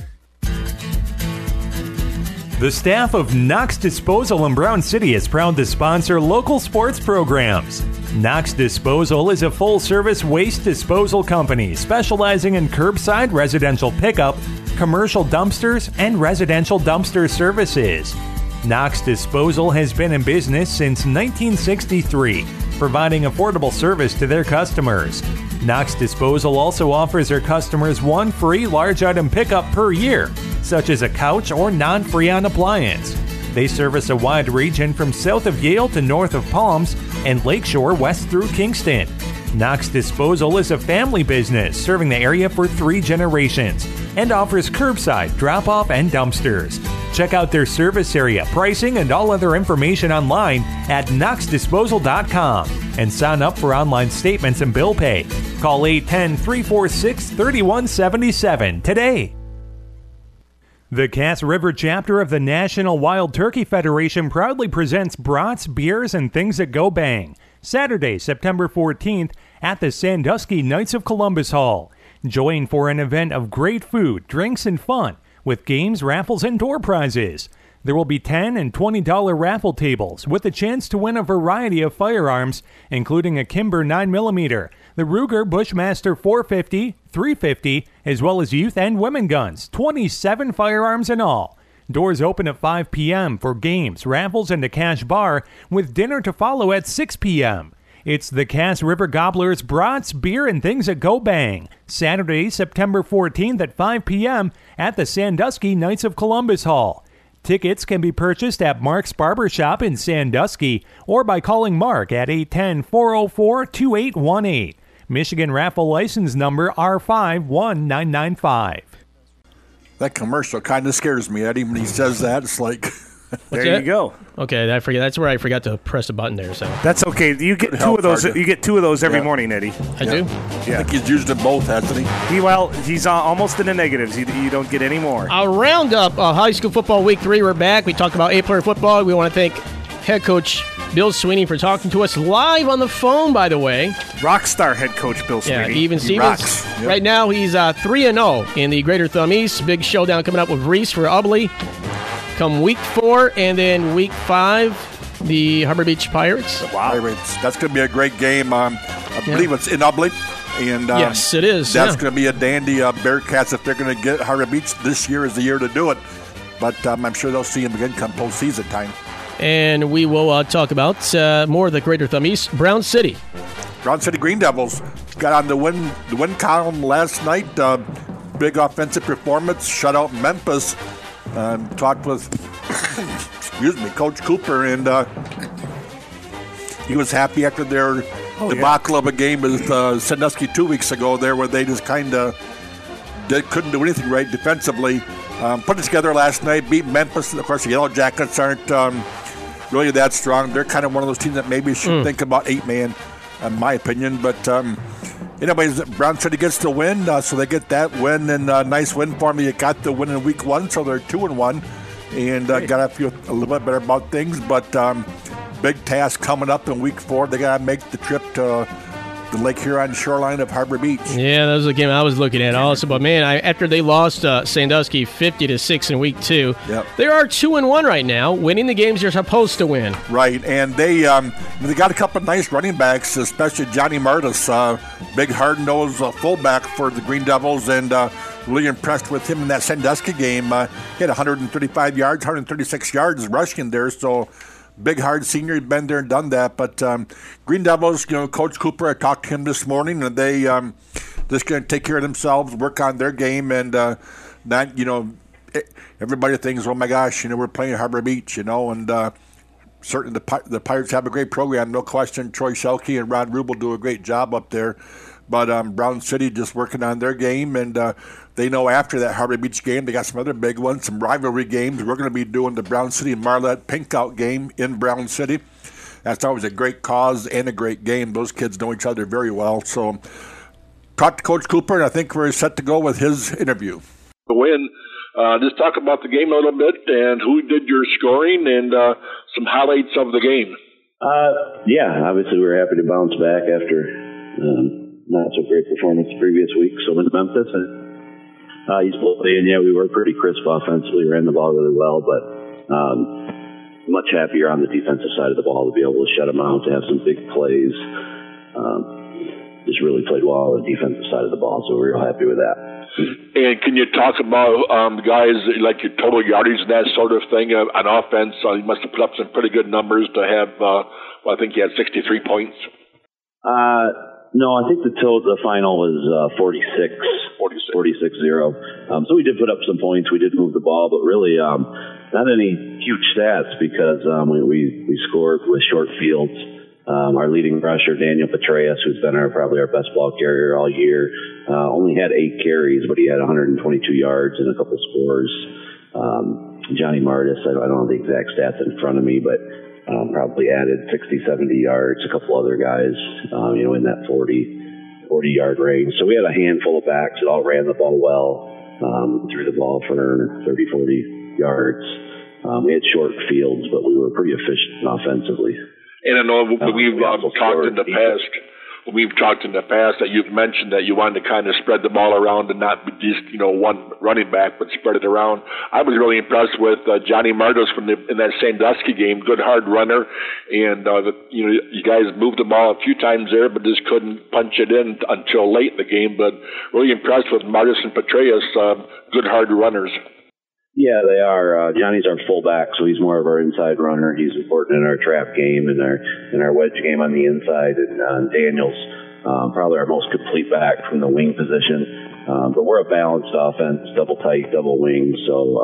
The staff of Knox Disposal in Brown City is proud to sponsor local sports programs. Knox Disposal is a full-service waste disposal company specializing in curbside residential pickup, commercial dumpsters, and residential dumpster services. Knox Disposal has been in business since 1963, providing affordable service to their customers. Knox Disposal also offers their customers one free large item pickup per year, such as a couch or non-Freon appliance. They service a wide region from south of Yale to north of Palms and Lakeshore west through Kingston. Knox Disposal is a family business serving the area for 3 generations and offers curbside, drop-off, and dumpsters. Check out their service area, pricing, and all other information online at knoxdisposal.com and sign up for online statements and bill pay. Call 810-346-3177 today. The Cass River chapter of the National Wild Turkey Federation proudly presents brats, beers, and things that go bang. Saturday, September 14th at the Sandusky Knights of Columbus Hall. Join for an event of great food, drinks, and fun with games, raffles, and door prizes. There will be $10 and $20 raffle tables with a chance to win a variety of firearms, including a Kimber 9mm, the Ruger Bushmaster 450, 350, as well as youth and women guns, 27 firearms in all. Doors open at 5 p.m. for games, raffles, and a cash bar, with dinner to follow at 6 p.m. It's the Cass River Gobblers, brats, beer, and things that go bang. Saturday, September 14th at 5 p.m. at the Sandusky Knights of Columbus Hall. Tickets can be purchased at Mark's Barbershop in Sandusky or by calling Mark at 810-404-2818. Michigan raffle license number R51995. That commercial kind of scares me, Eddie, when he says that. It's like... There you go. Okay, I forget. That's where I forgot to press a button there. So that's okay. You get two of those. You get 2 of those every morning, Eddie. I do. Yeah. I think he's used them both, hasn't he? He's almost in the negatives. You don't get any more. I'll round up high school football week 3. We're back. We talked about 8-player football. We want to thank head coach Bill Sweeney for talking to us live on the phone, by the way. Rockstar head coach Bill Sweeney. Yeah, Even Stevens. Yep. Right now, he's 3-0 in the Greater Thumb East. Big showdown coming up with Reese for Ubley. Come week 4 and then week 5, the Harbor Beach Pirates. Wow. Pirates. That's going to be a great game. I believe it's in Ubley. And yes, it is. That's going to be a dandy. Bearcats, if they're going to get Harbor Beach, this year is the year to do it. But I'm sure they'll see him again come postseason time. And we will talk about more of the Greater Thumb East. Brown City. Brown City Green Devils got on the win column last night. Big offensive performance. Shut out Memphis. Talked with Coach Cooper, and he was happy after their debacle of a game with Sandusky 2 weeks ago there, where they just kind of couldn't do anything right defensively. Put it together last night, beat Memphis. Of course, the Yellow Jackets aren't really that strong. They're kind of one of those teams that maybe should think about 8-man, in my opinion. But anyways, Brown City gets the win, so they get that win, and nice win for me. You got the win in week 1, so they're 2-1, and got to feel a little bit better about things. But big task coming up in week 4. They got to make the trip to the Lake Huron shoreline of Harbor Beach. Yeah, that was the game I was looking at also. But man, after they lost Sandusky 50-6 in week 2, they are 2-1 right now, winning the games you're supposed to win. Right, and they got a couple of nice running backs, especially Johnny Martis, big hard-nosed fullback for the Green Devils, and really impressed with him in that Sandusky game. He had 135 yards, 136 yards rushing there, so big, hard senior, been there and done that. But Green Devils, Coach Cooper, I talked to him this morning, and they just going to take care of themselves, work on their game, and not, everybody thinks, oh my gosh, we're playing Harbor Beach, and certainly the Pirates have a great program, no question. Troy Shelke and Ron Rubel do a great job up there. But Brown City just working on their game, and they know after that Harbor Beach game, they got some other big ones, some rivalry games. We're going to be doing the Brown City Marlette Pinkout game in Brown City. That's always a great cause and a great game. Those kids know each other very well. So talked to Coach Cooper, and I think we're set to go with his interview. The win. Just talk about the game a little bit and who did your scoring and some highlights of the game. Yeah, obviously we were happy to bounce back after not so great performance the previous week. So went to Memphis and East Lothian, we were pretty crisp offensively, ran the ball really well, but much happier on the defensive side of the ball to be able to shut them out, to have some big plays. Just really played well on the defensive side of the ball, so we're real happy with that. And can you talk about guys like your total yardage and that sort of thing on offense? You must have put up some pretty good numbers to have, I think you had 63 points. No, I think the final was 46-0. So we did put up some points. We did move the ball, but really not any huge stats because we scored with short fields. Our leading rusher, Daniel Petraeus, who's been probably our best ball carrier all year, only had 8 carries, but he had 122 yards and a couple scores. Johnny Martis, I don't have the exact stats in front of me, but probably added 60, 70 yards. A couple other guys, in that 40-yard range. So we had a handful of backs that all ran the ball well, threw the ball for 30, 40 yards. We had short fields, but we were pretty efficient offensively. And I know we've talked in the past. We've talked in the past that you've mentioned that you wanted to kind of spread the ball around and not be just one running back, but spread it around. I was really impressed with Johnny Martis in that Sandusky game. Good hard runner, and you guys moved the ball a few times there, but just couldn't punch it in until late in the game. But really impressed with Martis and Petraeus. Good hard runners. Yeah, they are. Johnny's our fullback, so he's more of our inside runner. He's important in our trap game and our wedge game on the inside. And Daniel's probably our most complete back from the wing position. But we're a balanced offense, double tight, double wing. So,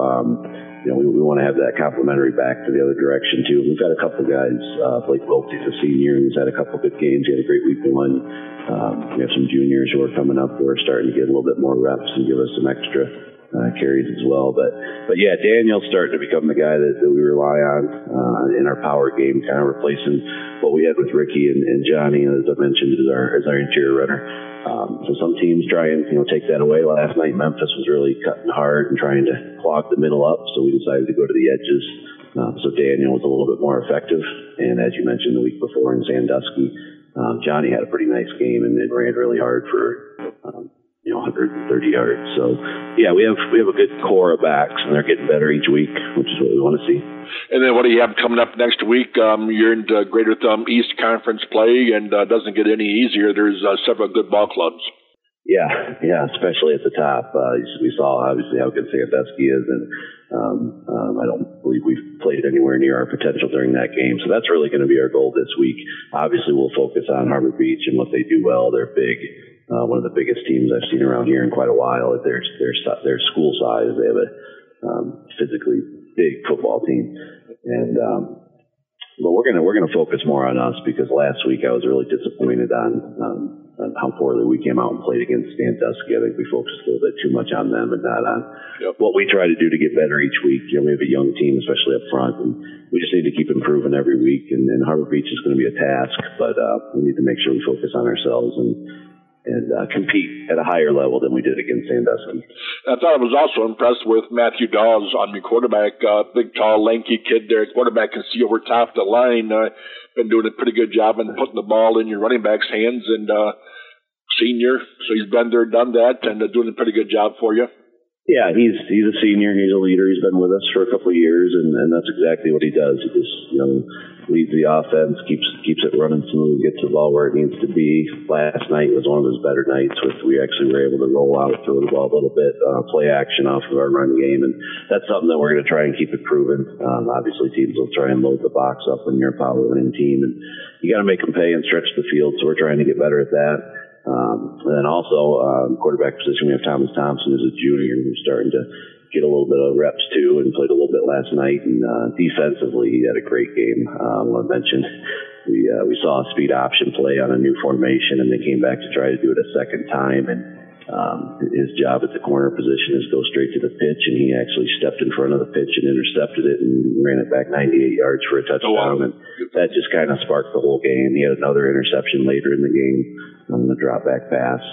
we want to have that complementary back to the other direction, too. We've got a couple guys. Blake Wiltie's a senior, and he's had a couple good games. He had a great week one. We have some juniors who are coming up who are starting to get a little bit more reps and give us some extra carries as well, but yeah, Daniel's starting to become the guy that we rely on in our power game, kind of replacing what we had with Ricky and Johnny, as I mentioned, as our interior runner. So some teams try and take that away. Last night, Memphis was really cutting hard and trying to clog the middle up, so we decided to go to the edges. So Daniel was a little bit more effective, and as you mentioned the week before in Sandusky, Johnny had a pretty nice game and ran really hard for 130 yards. So, yeah, we have a good core of backs, and they're getting better each week, which is what we want to see. And then what do you have coming up next week? You're in Greater Thumb East Conference play, and it doesn't get any easier. There's several good ball clubs. Yeah, especially at the top. We saw, obviously, how good Sandusky is, and I don't believe we've played anywhere near our potential during that game. So that's really going to be our goal this week. Obviously, we'll focus on Harbor Beach and what they do well. They're big. One of the biggest teams I've seen around here in quite a while. Their school size. They have a physically big football team, and but we're gonna focus more on us because last week I was really disappointed on how poorly we came out and played against Sandusky. I think we focused a little bit too much on them and not on what we try to do to get better each week. We have a young team, especially up front, and we just need to keep improving every week. And Harbor Beach is going to be a task, but we need to make sure we focus on ourselves and compete at a higher level than we did against Sandusky. I thought I was also impressed with Matthew Dawes on the quarterback. Big, tall, lanky kid there. Quarterback can see over top the line. Been doing a pretty good job in putting the ball in your running back's hands. And senior, so he's been there, done that, and doing a pretty good job for you. Yeah, he's a senior. He's a leader. He's been with us for a couple of years, and that's exactly what he does. He just leads the offense, keeps it running smooth, gets the ball where it needs to be. Last night was one of his better nights. We actually were able to roll out, throw the ball a little bit, play action off of our run game, and that's something that we're going to try and keep improving. Obviously, teams will try and load the box up when you're a power winning team, and you got to make them pay and stretch the field. So we're trying to get better at that. And then also, quarterback position, we have Thomas Thompson, who's a junior, who's starting to get a little bit of reps too, and played a little bit last night. And defensively, he had a great game. I want to mention we saw a speed option play on a new formation, and they came back to try to do it a second time. And his job at the corner position is go straight to the pitch, and he actually stepped in front of the pitch and intercepted it and ran it back 98 yards for a touchdown. And that just kind of sparked the whole game. He had another interception later in the game on the drop back pass.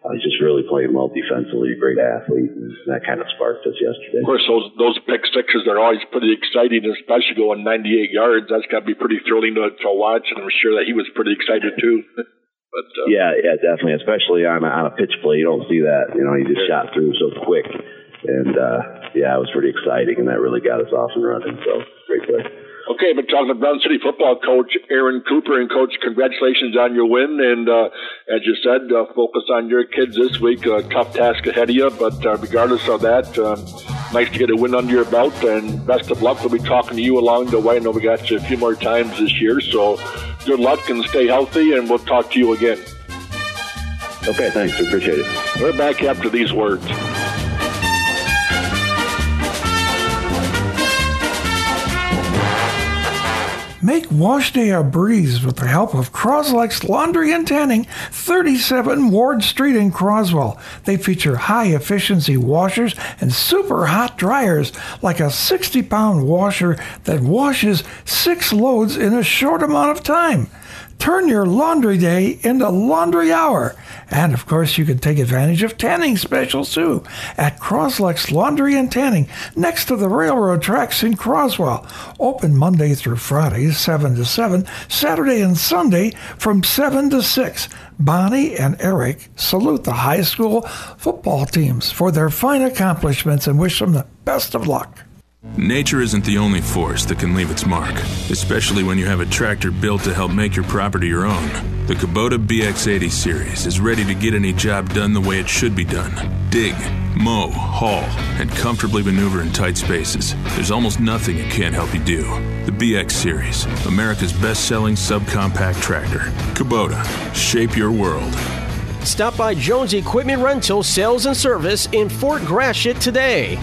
He's just really playing well defensively, a great athlete, and that kind of sparked us yesterday. Of course, those pick sixes are always pretty exciting, especially going 98 yards. That's got to be pretty thrilling to watch, and I'm sure that he was pretty excited too. But yeah, definitely, especially on a pitch play. You don't see that. He just shot through so quick, and it was pretty exciting, and that really got us off and running. So great play. Okay, but talking to Brown City football coach Aaron Cooper, and coach, congratulations on your win. And as you said, focus on your kids this week. Tough task ahead of you, but regardless of that, nice to get a win under your belt. And best of luck. We'll be talking to you along the way. I know we got you a few more times this year, so good luck and stay healthy. And we'll talk to you again. Okay, thanks. We appreciate it. We're back after these words. Make wash day a breeze with the help of Croslex Laundry and Tanning, 37 Ward Street in Croswell. They feature high-efficiency washers and super hot dryers, like a 60-pound washer that washes 6 loads in a short amount of time. Turn your laundry day into laundry hour. And, of course, you can take advantage of tanning specials, too, at Croslex Laundry and Tanning, next to the railroad tracks in Croswell. Open Monday through Friday, 7 to 7, Saturday and Sunday from 7 to 6. Bonnie and Eric salute the high school football teams for their fine accomplishments and wish them the best of luck. Nature isn't the only force that can leave its mark, especially when you have a tractor built to help make your property your own. The Kubota BX80 series is ready to get any job done the way it should be done. Dig, mow, haul, and comfortably maneuver in tight spaces. There's almost nothing it can't help you do. The BX series, America's best-selling subcompact tractor. Kubota, shape your world. Stop by Jones Equipment Rental Sales and Service in Fort Gratiot today.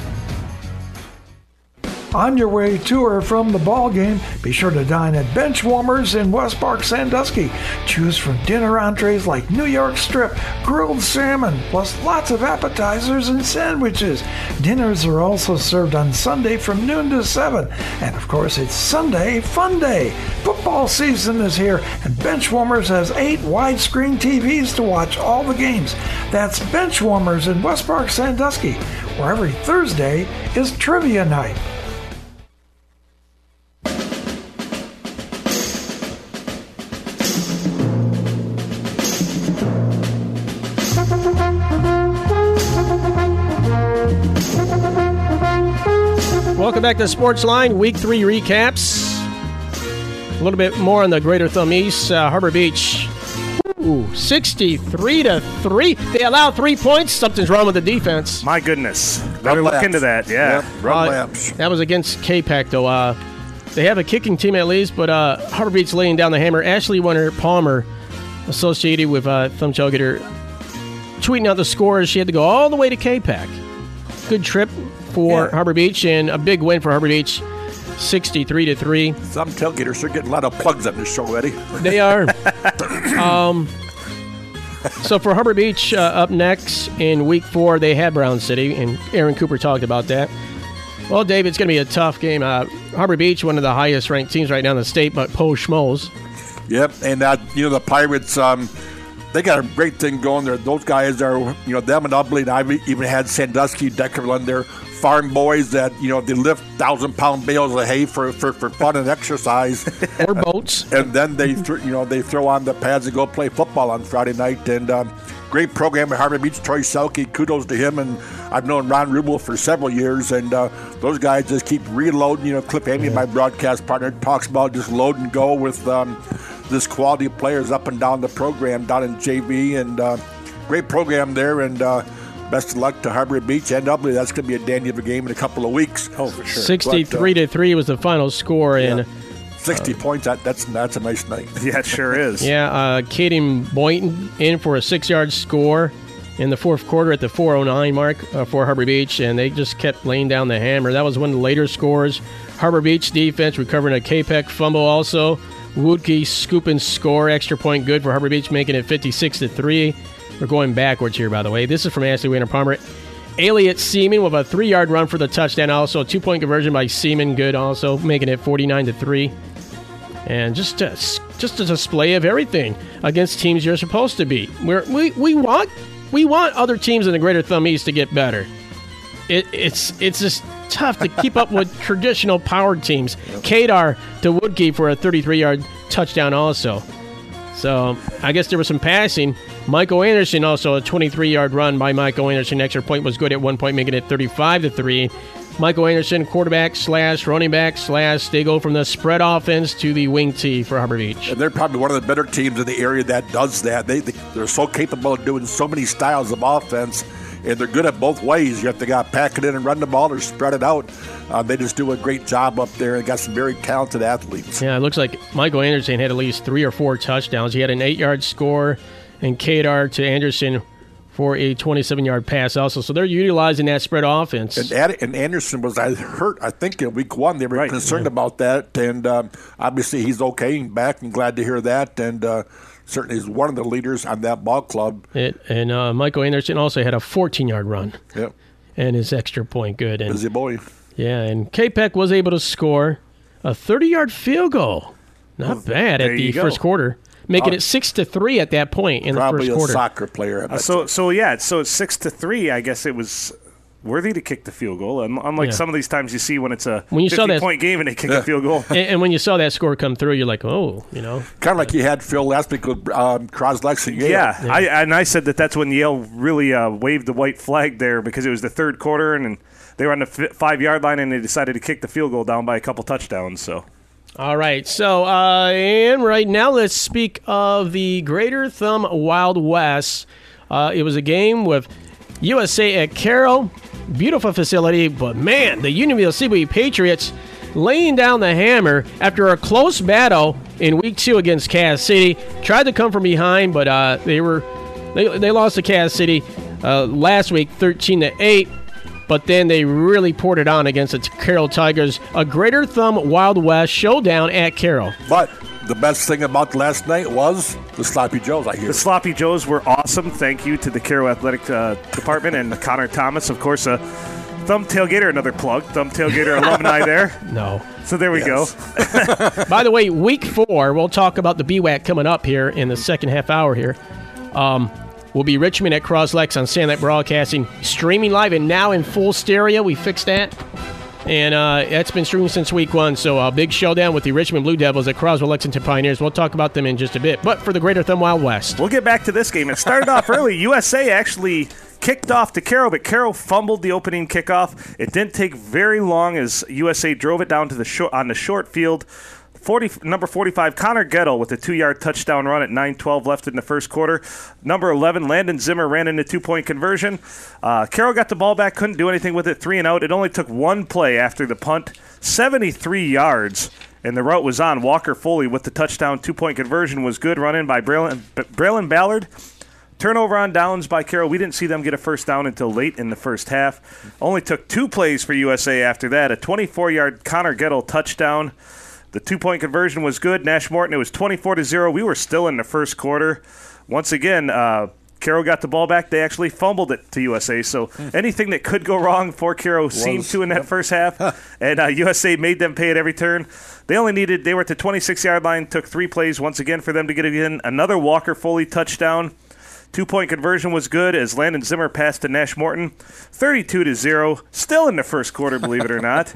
On your way to or from the ball game, be sure to dine at Benchwarmers in West Park, Sandusky. Choose from dinner entrees like New York strip, grilled salmon, plus lots of appetizers and sandwiches. Dinners are also served on Sunday from noon to 7. And of course, it's Sunday Fun Day. Football season is here, and Benchwarmers has 8 widescreen TVs to watch all the games. That's Benchwarmers in West Park, Sandusky, where every Thursday is trivia night. Welcome back to Sportsline, Week 3 recaps. A little bit more on the Greater Thumb East. Harbor Beach, 63-3. They allow 3 points. Something's wrong with the defense. My goodness. Better look into that, yeah. Yep, run laps. That was against K-Pac, though. They have a kicking team at least, but Harbor Beach laying down the hammer. Ashley Winter Palmer, associated with Thumb Tailgater, tweeting out the scores. She had to go all the way to K-Pac. Good trip for Harbor Beach, and a big win for Harbor Beach, 63-3. Some tailgaters are getting a lot of plugs on this show, Eddie. They are. So for Harbor Beach, up next in Week 4, they had Brown City, and Aaron Cooper talked about that. Well, Dave, it's going to be a tough game. Harbor Beach, one of the highest-ranked teams right now in the state, but Post Schmoes. Yep, and the Pirates, they got a great thing going there. Those guys are, them and Ubley, and I've even had Sandusky, Deckerville in there. Farm boys that, they lift 1,000-pound bales of hay for fun and exercise. Or boats. And then they throw on the pads and go play football on Friday night. And great program at Harbor Beach. Troy Selke, kudos to him. And I've known Ron Rubel for several years. And those guys just keep reloading. Cliff Amy, my broadcast partner, talks about just load and go with this quality of players up and down the program, down in JV. And great program there. And best of luck to Harbor Beach and Ubley. That's going to be a dandy of a game in a couple of weeks. Oh, for sure. 63-3 was the final score. Yeah. And 60 points, that's a nice night. Yeah, it sure is. Yeah, Kaden Boynton in for a 6-yard score in the fourth quarter at the 4:09 mark for Harbor Beach, and they just kept laying down the hammer. That was one of the later scores. Harbor Beach defense recovering a K-Pac fumble also. Woodkey scoop and score, extra point good for Harbor Beach, making it 56-3. We're going backwards here, by the way. This is from Ashley Winter Palmer. Elliott Seaman with a 3-yard run for the touchdown. Also, a 2-point conversion by Seaman, good also, making it 49-3. And just a display of everything against teams you're supposed to beat. We want we want other teams in the Greater Thumb East to get better. It's just tough to keep up with traditional power teams. Kadar to Woodkey for a 33-yard touchdown also. So I guess there was some passing. Michael Anderson also a 23-yard run by Michael Anderson. Extra point was good at one point, making it 35-3. Michael Anderson, quarterback / running back / they go from the spread offense to the wing tee for Harbor Beach. And they're probably one of the better teams in the area that does that. They're so capable of doing so many styles of offense, and they're good at both ways. You have to pack it in and run the ball or spread it out. They just do a great job up there and got some very talented athletes. Yeah, it looks like Michael Anderson had at least 3 or 4 touchdowns. He had an 8-yard score, and Kadar to Anderson for a 27-yard pass also. So they're utilizing that spread offense. And Anderson was hurt, I think, in week 1. They were concerned about that. And obviously he's okay and back, and glad to hear that. And certainly is one of the leaders on that ball club. And Michael Anderson also had a 14-yard run. Yep. And his extra point good. And, busy boy. Yeah, and K-Peck was able to score a 30-yard field goal. Not bad at the first quarter. Making it 6-3 at that point in the first quarter. Probably a soccer player. So it's 6-3. I guess it was worthy to kick the field goal. Unlike some of these times you see when it's a 50-point game and they kick a field goal. And when you saw that score come through, you're like, oh, Kind of like you had Phil last week with Croslex and Yale. Yeah. I said that's when Yale really waved the white flag there because it was the third quarter and they were on the 5-yard line and they decided to kick the field goal down by a couple touchdowns. So. All right, so and right now let's speak of the Greater Thumb Wild West. It was a game with USA at Carroll. Beautiful facility, but man, the Unionville Seaweed Patriots laying down the hammer after a close battle in Week 2 against Cass City. Tried to come from behind, but they lost to Cass City last week, 13-8. But then they really poured it on against the Carroll Tigers. A Greater Thumb Wild West showdown at Carroll. But the best thing about last night was the Sloppy Joes, I hear. The Sloppy Joes were awesome. Thank you to the Carroll Athletic Department and Connor Thomas, of course. Thumb Tailgater, another plug. Thumb Tailgater alumni there. No. So there we go. By the way, Week 4, we'll talk about the BWAC coming up here in the second half hour here. Will be Richmond at Croslex on Sandlake Broadcasting, streaming live and now in full stereo. We fixed that. And that's been streaming since Week 1. So a big showdown with the Richmond Blue Devils at Croswell Lexington Pioneers. We'll talk about them in just a bit. But for the Greater Thumb Wild West. We'll get back to this game. It started off early. USA actually kicked off to Carroll, but Carroll fumbled the opening kickoff. It didn't take very long as USA drove it down to on the short field. Number 45, Connor Gettle with a 2-yard touchdown run at 9:12 left in the first quarter. Number 11, Landon Zimmer ran in a 2-point conversion. Carroll got the ball back, couldn't do anything with it, 3 and out. It only took one play after the punt, 73 yards, and the route was on. Walker Foley with the touchdown, 2-point conversion was good, run in by Braylon Ballard. Turnover on downs by Carroll. We didn't see them get a first down until late in the first half. Only took 2 plays for USA after that, a 24-yard Connor Gettle touchdown. The 2-point conversion was good. Nash Morton, it was 24-0. We were still in the first quarter. Once again, Carroll got the ball back. They actually fumbled it to USA. So anything that could go wrong for Carroll seemed to in that first half. And USA made them pay at every turn. They were at the 26-yard line, took 3 plays once again for them to get in. Another Walker Foley touchdown. 2-point conversion was good as Landon Zimmer passed to Nash Morton. 32-0. Still in the first quarter, believe it or not.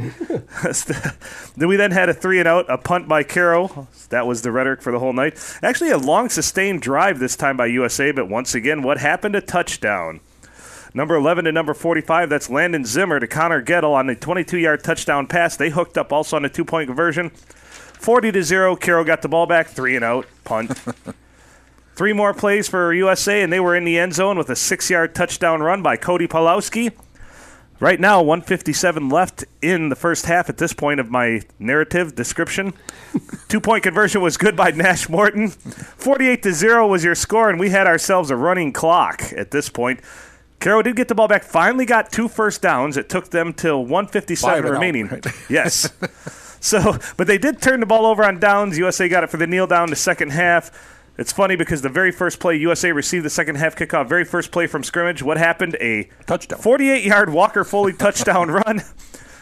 Then we had a 3 and out, a punt by Carroll. That was the rhetoric for the whole night. Actually, a long sustained drive this time by USA, but once again, what happened? A touchdown. Number 11 to number 45, that's Landon Zimmer to Connor Gettle on the 22-yard touchdown pass. They hooked up also on a 2-point conversion. 40-0. Carroll got the ball back, 3 and out, punt. 3 more plays for USA, and they were in the end zone with a 6-yard touchdown run by Cody Pawlowski. Right now, 1:57 left in the first half at this point of my narrative description. 2-point conversion was good by Nash Morton. 48-0 was your score, and we had ourselves a running clock at this point. Carroll did get the ball back, finally got 2 first downs. It took them till 1:57 remaining. Right? Yes. But they did turn the ball over on downs. USA got it for the kneel down the second half. It's funny because the very first play USA received the second half kickoff, very first play from scrimmage, what happened? A touchdown. 48-yard Walker Foley touchdown run.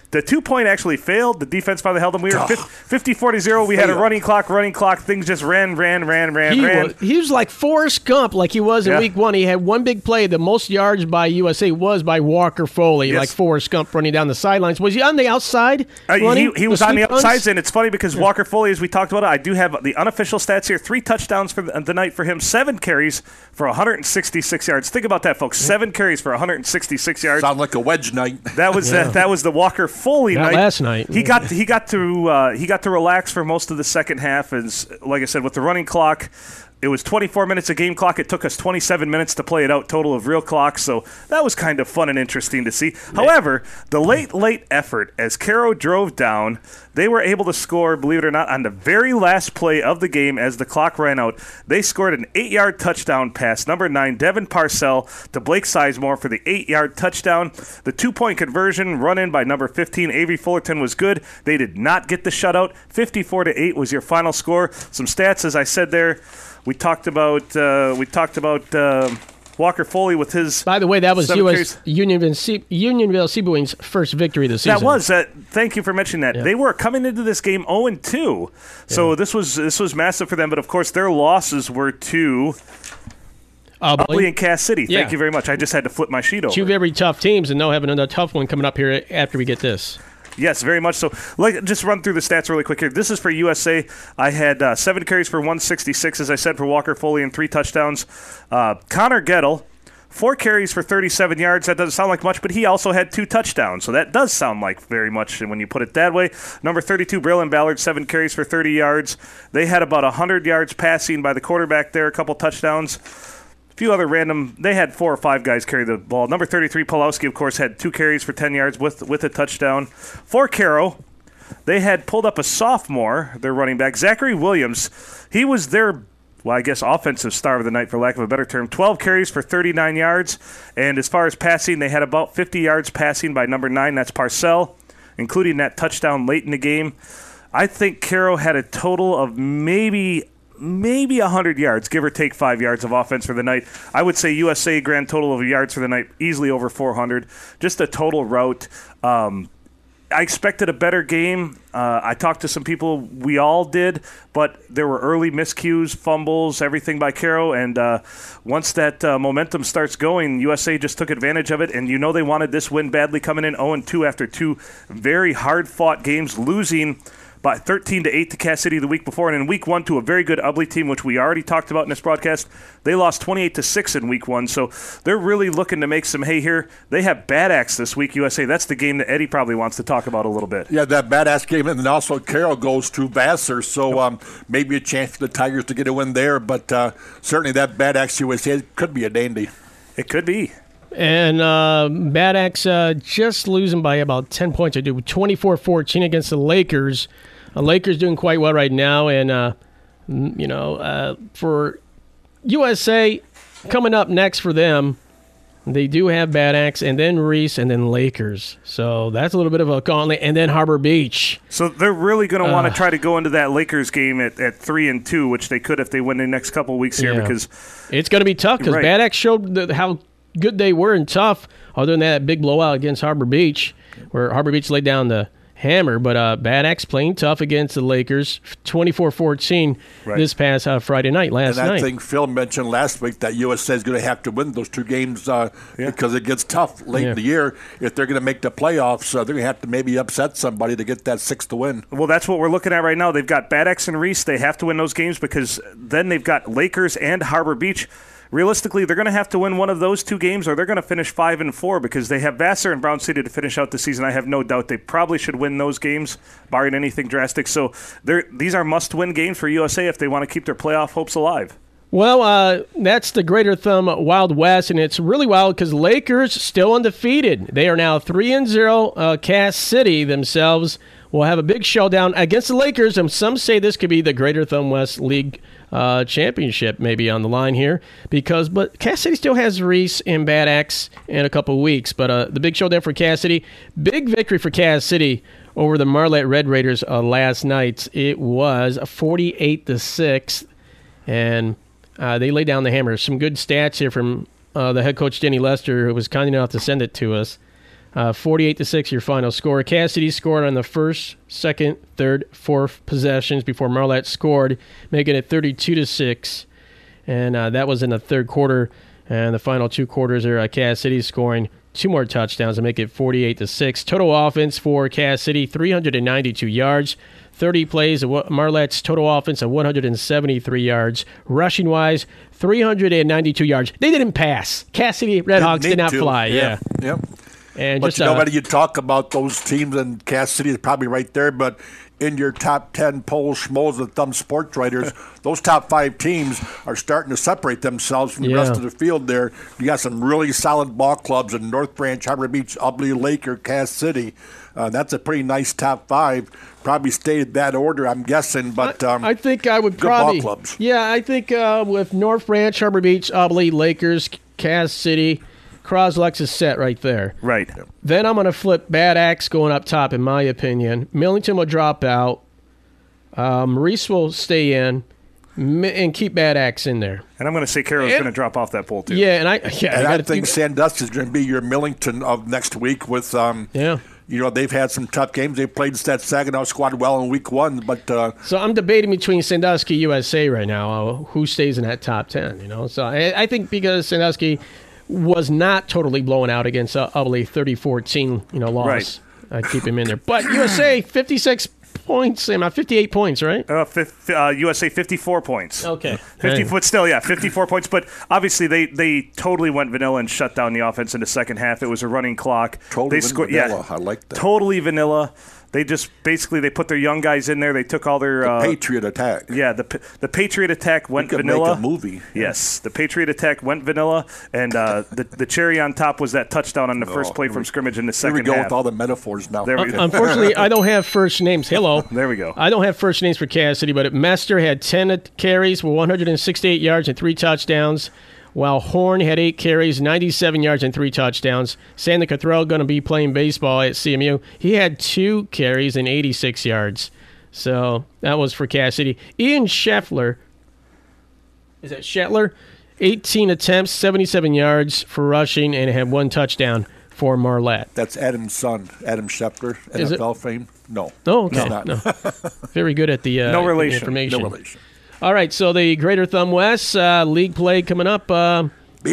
The 2-point actually failed. The defense finally held them. We were 50-40. We had a running clock. Things just ran. He was like Forrest Gump, like he was in week 1. He had one big play. The most yards by USA was by Walker Foley, like Forrest Gump running down the sidelines. Was he on the outside? He was on the outsides, and it's funny because Walker Foley, as we talked about it, I do have the unofficial stats here. 3 touchdowns for the night for him. 7 carries for 166 yards. Think about that, folks. 7 carries for 166 yards. Sound like a wedge night. That was the Walker Foley night. Last night. He got to relax for most of the second half, as like I said, with the running clock. It was 24 minutes of game clock. It took us 27 minutes to play it out, total of real clock. So that was kind of fun and interesting to see. However, the late effort, as Caro drove down, they were able to score, believe it or not, on the very last play of the game as the clock ran out. They scored an 8-yard touchdown pass, number 9, Devin Parcell, to Blake Sizemore for the 8-yard touchdown. The 2-point conversion run in by number 15, Avery Fullerton, was good. They did not get the shutout. 54-8 was your final score. Some stats, as I said there. We talked about Walker Foley with his. By the way, that was Unionville Seaboing's first victory this season. That was. Thank you for mentioning that. Yeah. They were coming into this game 0-2, so this was massive for them. But of course, their losses were to Ubly and Cass City. Thank you very much. I just had to flip my sheet over. 2 very tough teams, and they'll have another tough one coming up here after we get this. Yes, very much so. Just run through the stats really quick here. This is for USA. I had 7 carries for 166, as I said, for Walker Foley, and 3 touchdowns. Connor Gettle, 4 carries for 37 yards. That doesn't sound like much, but he also had 2 touchdowns, so that does sound like very much when you put it that way. Number 32, Braylon Ballard, 7 carries for 30 yards. They had about 100 yards passing by the quarterback there, a couple touchdowns. Few other they had 4 or 5 guys carry the ball. Number 33, Pulowski, of course, had 2 carries for 10 yards with a touchdown. For Caro, they had pulled up a sophomore, their running back, Zachary Williams. He was their, offensive star of the night, for lack of a better term. 12 carries for 39 yards. And as far as passing, they had about 50 yards passing by number 9, that's Parcell, including that touchdown late in the game. I think Caro had a total of maybe 100 yards, give or take 5 yards of offense for the night. I would say USA grand total of yards for the night, easily over 400. Just a total rout. I expected a better game. I talked to some people. We all did, but there were early miscues, fumbles, everything by Caro. And once that momentum starts going, USA just took advantage of it. And they wanted this win badly, coming in 0-2 after 2 very hard-fought games, losing by 13-8 to Cass City the week before, and in week 1 to a very good Ubly team, which we already talked about in this broadcast. They lost 28-6 in week 1, so they're really looking to make some hay here. They have Bad Axe this week, USA. That's the game that Eddie probably wants to talk about a little bit. Yeah, that Bad Axe game, and then also Caro goes to Vassar, so maybe a chance for the Tigers to get a win there, but certainly that Bad Axe USA could be a dandy. It could be. And Bad Axe just losing by about 10 points. I do 24-14 against the Lakers. Lakers doing quite well right now. And, for USA, coming up next for them, they do have Bad Axe, and then Reese, and then Lakers. So that's a little bit of a gauntlet. And then Harbor Beach. So they're really going to want to try to go into that Lakers game at 3-2, which they could if they win the next couple of weeks here. Because it's going to be tough because Bad Axe showed how good they were and tough, other than that big blowout against Harbor Beach, where Harbor Beach laid down the hammer. But Bad Axe playing tough against the Lakers, 24-14 this past Friday night, last night. And I think Phil mentioned last week that USA is going to have to win those 2 games because it gets tough late in the year. If they're going to make the playoffs, they're going to have to maybe upset somebody to get that 6th win. Well, that's what we're looking at right now. They've got Bad Axe and Reese. They have to win those games because then they've got Lakers and Harbor Beach. Realistically, they're going to have to win one of those 2 games, or they're going to finish 5-4 because they have Vassar and Brown City to finish out the season. I have no doubt they probably should win those games, barring anything drastic. So these are must-win games for USA if they want to keep their playoff hopes alive. Well, that's the Greater Thumb Wild West, and it's really wild because Lakers still undefeated. They are now 3-0. Cass City themselves will have a big showdown against the Lakers, and some say this could be the Greater Thumb West League championship maybe on the line here, but Cass City still has Reese and Bad Axe in a couple of weeks. But the big showdown for Cass City, big victory for Cass City over the Marlette Red Raiders last night. It was 48-6, and they laid down the hammer. Some good stats here from the head coach Denny Lester, who was kind enough to send it to us. 48-6, your final score. Cass City scored on the first, second, third, fourth possessions before Marlette scored, making it 32-6. And that was in the third quarter. And the final 2 quarters are Cass City scoring 2 more touchdowns to make it 48-6. Total offense for Cass City, 392 yards. 30 plays. Marlette's total offense of 173 yards. Rushing-wise, 392 yards. They didn't pass. Cass City Redhawks did not fly. Yeah. Yep. And but just, whether you talk about those teams, and Cass City is probably right there, but in your top 10 polls, schmoes, and thumb sports writers, those top 5 teams are starting to separate themselves from the rest of the field there. You got some really solid ball clubs in North Branch, Harbor Beach, Ubly, Laker, Cass City. That's a pretty nice top 5. Probably stayed that order, I'm guessing. But I think I would good probably. Ball clubs. Yeah, I think with North Branch, Harbor Beach, Ubly, Lakers, Cass City, Croslex is set right there. Right. Then I'm going to flip Bad Axe going up top, in my opinion. Millington will drop out. Reese will stay in and keep Bad Axe in there. And I'm going to say Carroll's going to drop off that poll, too. Yeah, and I think Sandusky is going to be your Millington of next week with you know, they've had some tough games. They played that Saginaw squad well in week 1, but so I'm debating between Sandusky USA right now. Who stays in that top 10? You know, so I think because Sandusky was not totally blown out against Ubly 30-14, loss. Right. I keep him in there. But USA 56 points, 58 points, right? USA 54 points. Okay. 50 foot still, 54 points. But obviously they totally went vanilla and shut down the offense in the second half. It was a running clock. Totally vanilla. I like that. Totally vanilla. They just basically they put their young guys in there. They took all their Patriot attack. Yeah, the Patriot attack went vanilla. Make a movie. Yes, the Patriot attack went vanilla, and the cherry on top was that touchdown on the first play from scrimmage in the second half. Here we go with all the metaphors now. There we go. Unfortunately, I don't have first names. Hello. There we go. I don't have first names for Cass City, but Mester had 10 carries for 168 yards and 3 touchdowns. While Horn had 8 carries, 97 yards, and 3 touchdowns. Sandy Cothrell going to be playing baseball at CMU. He had 2 carries and 86 yards. So that was for Cass City. Ian Scheffler, is that Shetler? 18 attempts, 77 yards for rushing, and had 1 touchdown for Marlette. That's Adam's son, Adam Scheffler, NFL fame. No. Oh, okay. No. Very good at the no relation. Information. No relation. All right, so the Greater Thumb West league play coming up. The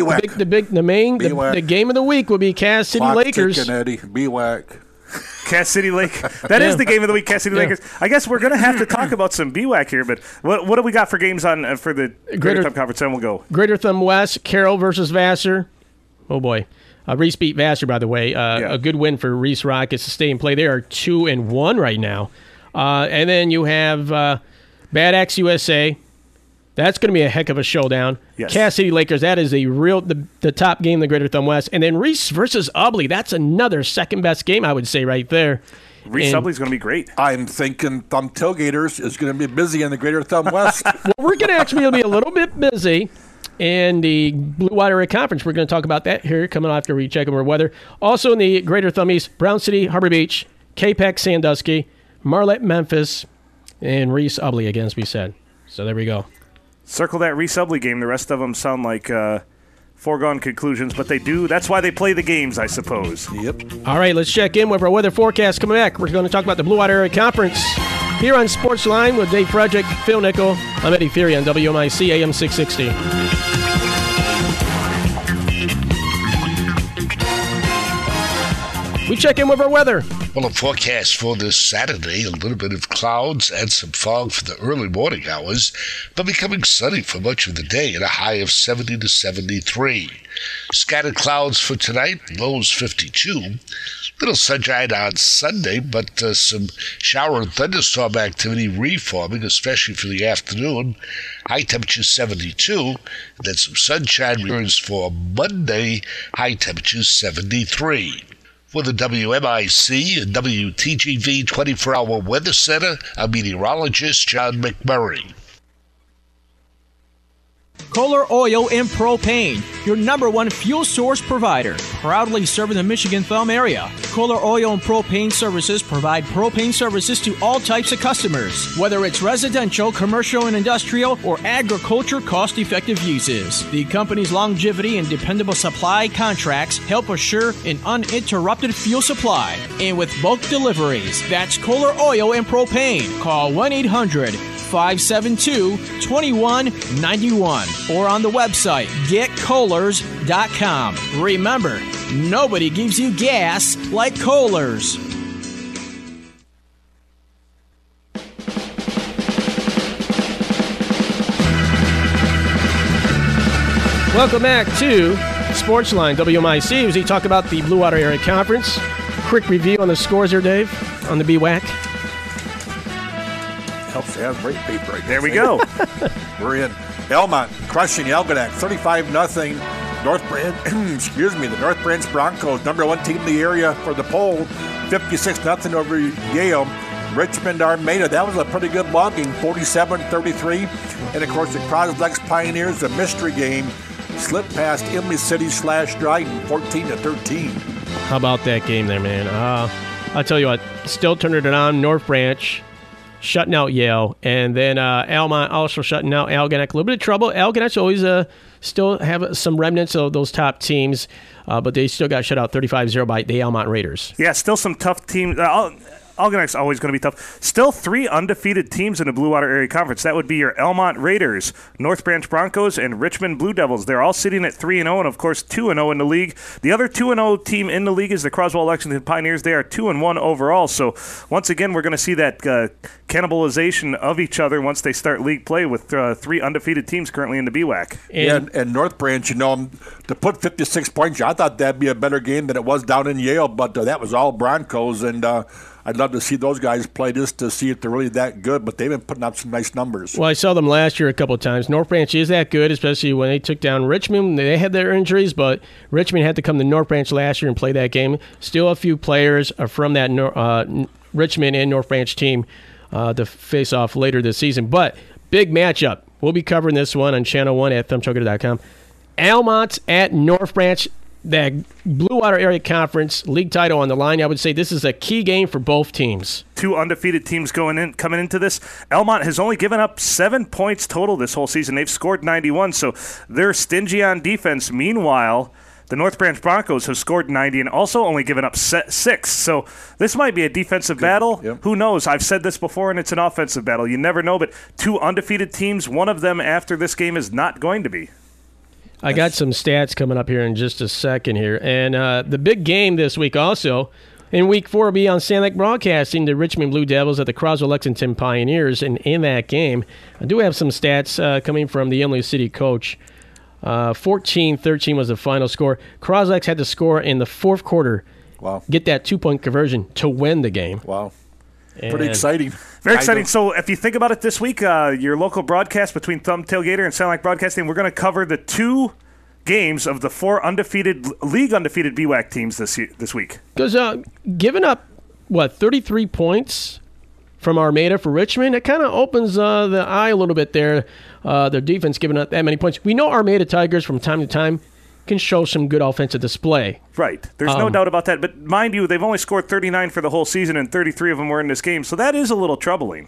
game of the week will be Cass City Clock Lakers. Ticking, Eddie. BWAC. Cass City Lake. That is the game of the week, Cass City Lakers. I guess we're going to have to talk about some BWAC here, but what do we got for games on for the Greater Thumb Conference? Then we'll go. Greater Thumb West, Carroll versus Vassar. Oh, boy. Reese beat Vassar, by the way. A good win for Reese Rockets to stay and play. They are 2-1 right now. And then you have Bad Axe USA. That's going to be a heck of a showdown. Yes. Cass City Lakers, that is the top game in the Greater Thumb West. And then Reese versus Ubly, that's another second-best game, I would say, right there. Reese Ubly's going to be great. I'm thinking Thumb Tailgaters is going to be busy in the Greater Thumb West. Well, we're going to actually be a little bit busy in the Blue Water Area Conference. We're going to talk about that here coming after we check our weather. Also in the Greater Thumb East, Brown City, Harbor Beach, K-Pac, Sandusky, Marlette, Memphis, and Reese Ubly again, as we said. So there we go. Circle that Reese Ubly game. The rest of them sound like foregone conclusions, but they do. That's why they play the games, I suppose. Yep. All right, let's check in with our weather forecast coming back. We're going to talk about the Blue Water Area Conference here on Sports Line with Dave Frederick, Phil Nickel. I'm Eddie Fury on WMIC AM 660. We check in with our weather. Well, a forecast for this Saturday, a little bit of clouds and some fog for the early morning hours, but becoming sunny for much of the day at a high of 70 to 73. Scattered clouds for tonight, lows 52. Little sunshine on Sunday, but some shower and thunderstorm activity reforming, especially for the afternoon. High temperature 72, and then some sunshine returns for Monday, high temperature 73. For the WMIC and WTGV 24-hour Weather Center, I'm meteorologist John McMurray. Kohler Oil and Propane, your number one fuel source provider, proudly serving the Michigan Thumb area. Kohler Oil and Propane Services provide propane services to all types of customers, whether it's residential, commercial, and industrial, or agriculture cost-effective uses. The company's longevity and dependable supply contracts help assure an uninterrupted fuel supply. And with bulk deliveries, that's Kohler Oil and Propane. Call 1-800-572-2191 or on the website getkohlers.com. Remember, nobody gives you gas like Kohlers. Welcome back to Sportsline WMIC as we talk about the Blue Water Area Conference. Quick review on the scores here, Dave, on the BWAC. Helps to have great paper right there. We go. We're in. Elmont crushing Algonac 35-0. North Branch, the North Branch Broncos, number one team in the area for the poll, 56-0 over Yale. Richmond Armada, that was a pretty good ball game, 47-33. And of course, the Croslex Pioneers, a mystery game, slipped past Imlay City / Dryden, 14-13. How about that game there, man? I'll tell you what, still turning it on. North Branch shutting out Yale, and then Almont also shutting out Algonac. A little bit of trouble. Algonac's always still have some remnants of those top teams, but they still got shut out 35-0 by the Almont Raiders. Yeah, still some tough teams. Algonac's always going to be tough. Still 3 undefeated teams in the Blue Water Area Conference. That would be your Almont Raiders, North Branch Broncos, and Richmond Blue Devils. They're all sitting at 3-0, and of course 2-0 in the league. The other 2-0 team in the league is the Croswell Lexington Pioneers. They are 2-1 overall. So once again, we're going to see that cannibalization of each other once they start league play with 3 undefeated teams currently in the BWAC. And North Branch, to put 56 points, I thought that'd be a better game than it was down in Yale, but that was all Broncos, and I'd love to see those guys play just to see if they're really that good, but they've been putting up some nice numbers. Well, I saw them last year a couple of times. North Branch is that good, especially when they took down Richmond. They had their injuries, but Richmond had to come to North Branch last year and play that game. Still a few players are from that Richmond and North Branch team to face off later this season. But big matchup. We'll be covering this one on Channel 1 at thumbchucker.com. Almont at North Branch. That Blue Water Area Conference league title on the line. I would say this is a key game for both teams. 2 undefeated teams coming into this. Almont has only given up 7 points total this whole season. They've scored 91, so they're stingy on defense. Meanwhile, the North Branch Broncos have scored 90 and also only given up 6. So this might be a defensive battle. Yep. Who knows? I've said this before, and it's an offensive battle. You never know, but 2 undefeated teams, one of them after this game is not going to be. I got some stats coming up here in just a second here. And the big game this week also, in Week 4, will be on Sand Lake Broadcasting, the Richmond Blue Devils at the Croswell Lexington Pioneers. And in that game, I do have some stats coming from the Imlay City coach. 14-13 was the final score. Croslex had to score in the fourth quarter. Wow. Get that 2-point conversion to win the game. Wow. Pretty exciting. Very exciting. So if you think about it this week, your local broadcast between Thumb Tailgater and Sound Like Broadcasting, we're going to cover the 2 games of the 4 league undefeated BWAC teams this week. Because giving up, 33 points from Armada for Richmond, it kind of opens the eye a little bit there. Their defense giving up that many points. We know Armada Tigers from time to time can show some good offensive display. Right. There's no doubt about that. But mind you, they've only scored 39 for the whole season, and 33 of them were in this game. So that is a little troubling.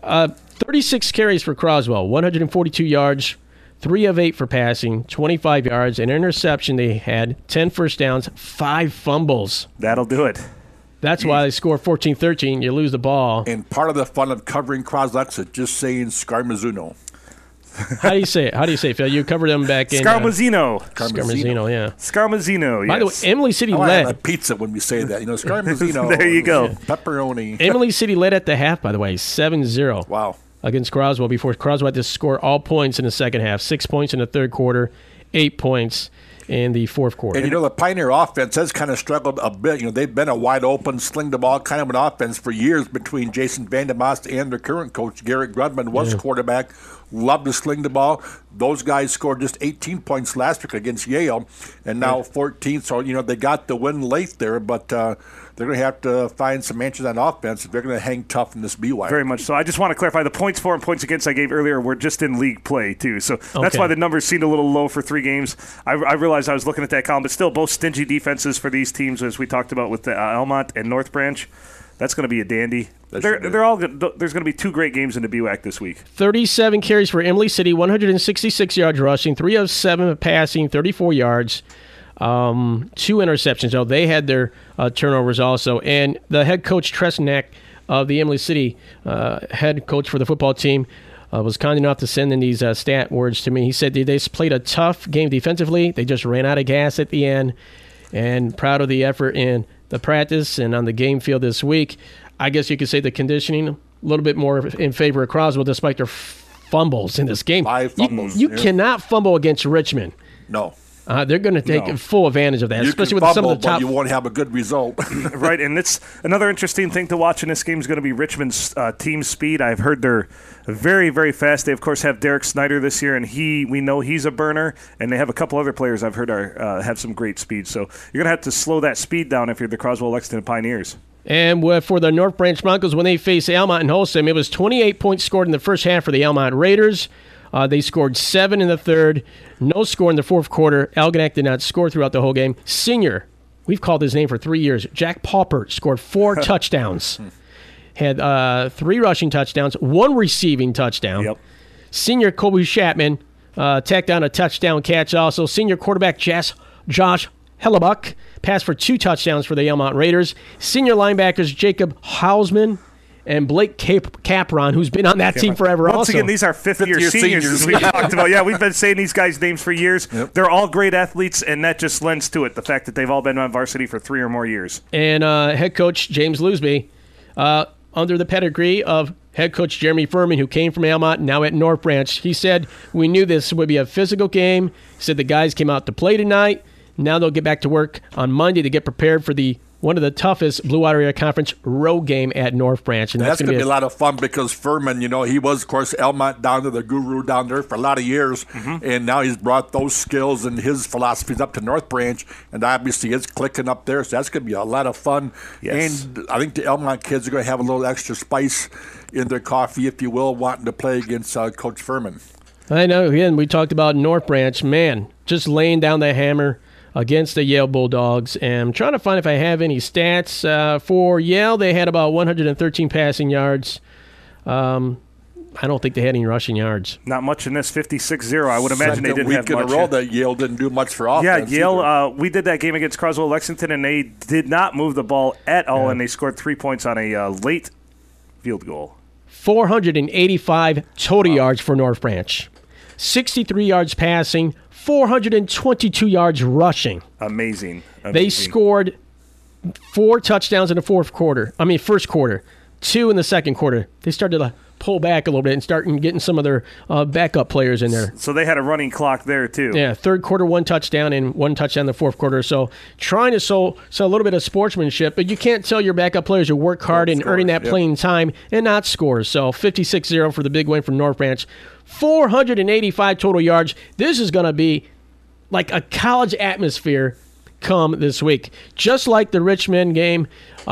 36 carries for Croswell, 142 yards, 3 of 8 for passing, 25 yards, an interception they had, 10 first downs, 5 fumbles. That'll do it. That's why they score 14-13. You lose the ball. And part of the fun of covering Croslex is just saying Scarmazzuno. How do you say it, Phil? You covered them back in... Scarmazzino. Scarmazzino, yeah. Scarmazzino, yes. By the way, Imlay City led... I have a pizza when we say that. Scarmazzino. There you go. Pepperoni. Imlay City led at the half, by the way, 7-0. Wow. Against Croswell before Croswell had to score all points in the second half. 6 points in the third quarter, 8 points in the fourth quarter. And, the Pioneer offense has kind of struggled a bit. They've been a wide open, sling the ball kind of an offense for years between Jason Vandermost and their current coach, Garrett Grudman, was quarterback. Loved to sling the ball. Those guys scored just 18 points last week against Yale, and now 14. So, they got the win late there, but they're going to have to find some answers on offense if they're going to hang tough in this BYAC. Very much so. I just want to clarify, the points for and points against I gave earlier were just in league play, too. So that's why the numbers seemed a little low for 3 games. I realized I was looking at that column, but still both stingy defenses for these teams, as we talked about with the Elmont and North Branch. That's going to be a dandy. They're all good. There's going to be 2 great games in the BWAC this week. 37 carries for Emily City, 166 yards rushing, 3 of 7 passing, 34 yards, 2 interceptions. So they had their turnovers also. And the head coach, Tresnack, of the Emily City head coach for the football team, was kind enough to send in these stat words to me. He said they played a tough game defensively. They just ran out of gas at the end, and proud of the effort in the practice and on the game field this week. I guess you could say the conditioning a little bit more in favor of Croswell despite their fumbles in this game. 5 fumbles. You cannot fumble against Richmond. No. They're going to take full advantage of that, You especially can with fumble, some of the top. but you won't have a good result. Right, and it's another interesting thing to watch in this game is going to be Richmond's team speed. I've heard they're very, very fast. They, of course, have Derek Snyder this year, and we know he's a burner, and they have a couple other players I've heard have some great speed. So you're going to have to slow that speed down if you're the Croswell Lexington Pioneers. And for the North Branch Broncos, when they face Almont and Wholesome, it was 28 points scored in the first half for the Almont Raiders. They scored 7 in the third. No score in the fourth quarter. Algonac did not score throughout the whole game. Senior, we've called his name for 3 years, Jack Pauper, scored 4 touchdowns. Had 3 rushing touchdowns, 1 receiving touchdown. Yep. Senior Colby Chapman tacked on a touchdown catch also. Senior quarterback Josh Hellebuck passed for 2 touchdowns for the Almont Raiders. Senior linebackers Jacob Hausman and Blake Capron, who's been on that team forever Once also. again, these are fifth-year seniors, as we talked about. Yeah, we've been saying these guys' names for years. Yep. They're all great athletes, and that just lends to it, the fact that they've all been on varsity for 3 or more years. And head coach James Loosby, under the pedigree of head coach Jeremy Furman, who came from Almont, now at North Branch, he said, we knew this would be a physical game. He said the guys came out to play tonight. Now they'll get back to work on Monday to get prepared for one of the toughest Blue Water Area Conference road game at North Branch. And that's going to be a lot of fun because Furman, he was, of course, Almont down to the guru down there for a lot of years, and now he's brought those skills and his philosophies up to North Branch, and obviously it's clicking up there, so that's going to be a lot of fun. Yes. And I think the Almont kids are going to have a little extra spice in their coffee, if you will, wanting to play against Coach Furman. I know. Again, we talked about North Branch. Man, just laying down the hammer against the Yale Bulldogs. And I'm trying to find if I have any stats. For Yale, they had about 113 passing yards. I don't think they had any rushing yards. Not much in this 56-0. I would imagine they didn't have much. Second week in a row that Yale didn't do much for offense. Yeah, Yale, we did that game against Croswell Lexington, and they did not move the ball at all, and they scored 3 points on a late field goal. 485 total yards for North Branch. 63 yards passing, 422 yards rushing. Amazing. They scored 4 touchdowns in the first quarter, 2 in the second quarter. They started to pull back a little bit and start getting some of their backup players in there. So they had a running clock there, too. Yeah, third quarter, 1 touchdown, and 1 touchdown in the fourth quarter. So trying to show a little bit of sportsmanship, but you can't tell your backup players to work hard and earning that playing time and not score. So 56-0 for the big win for North Branch. 485 total yards. This is going to be like a college atmosphere come this week. Just like the Richmond game,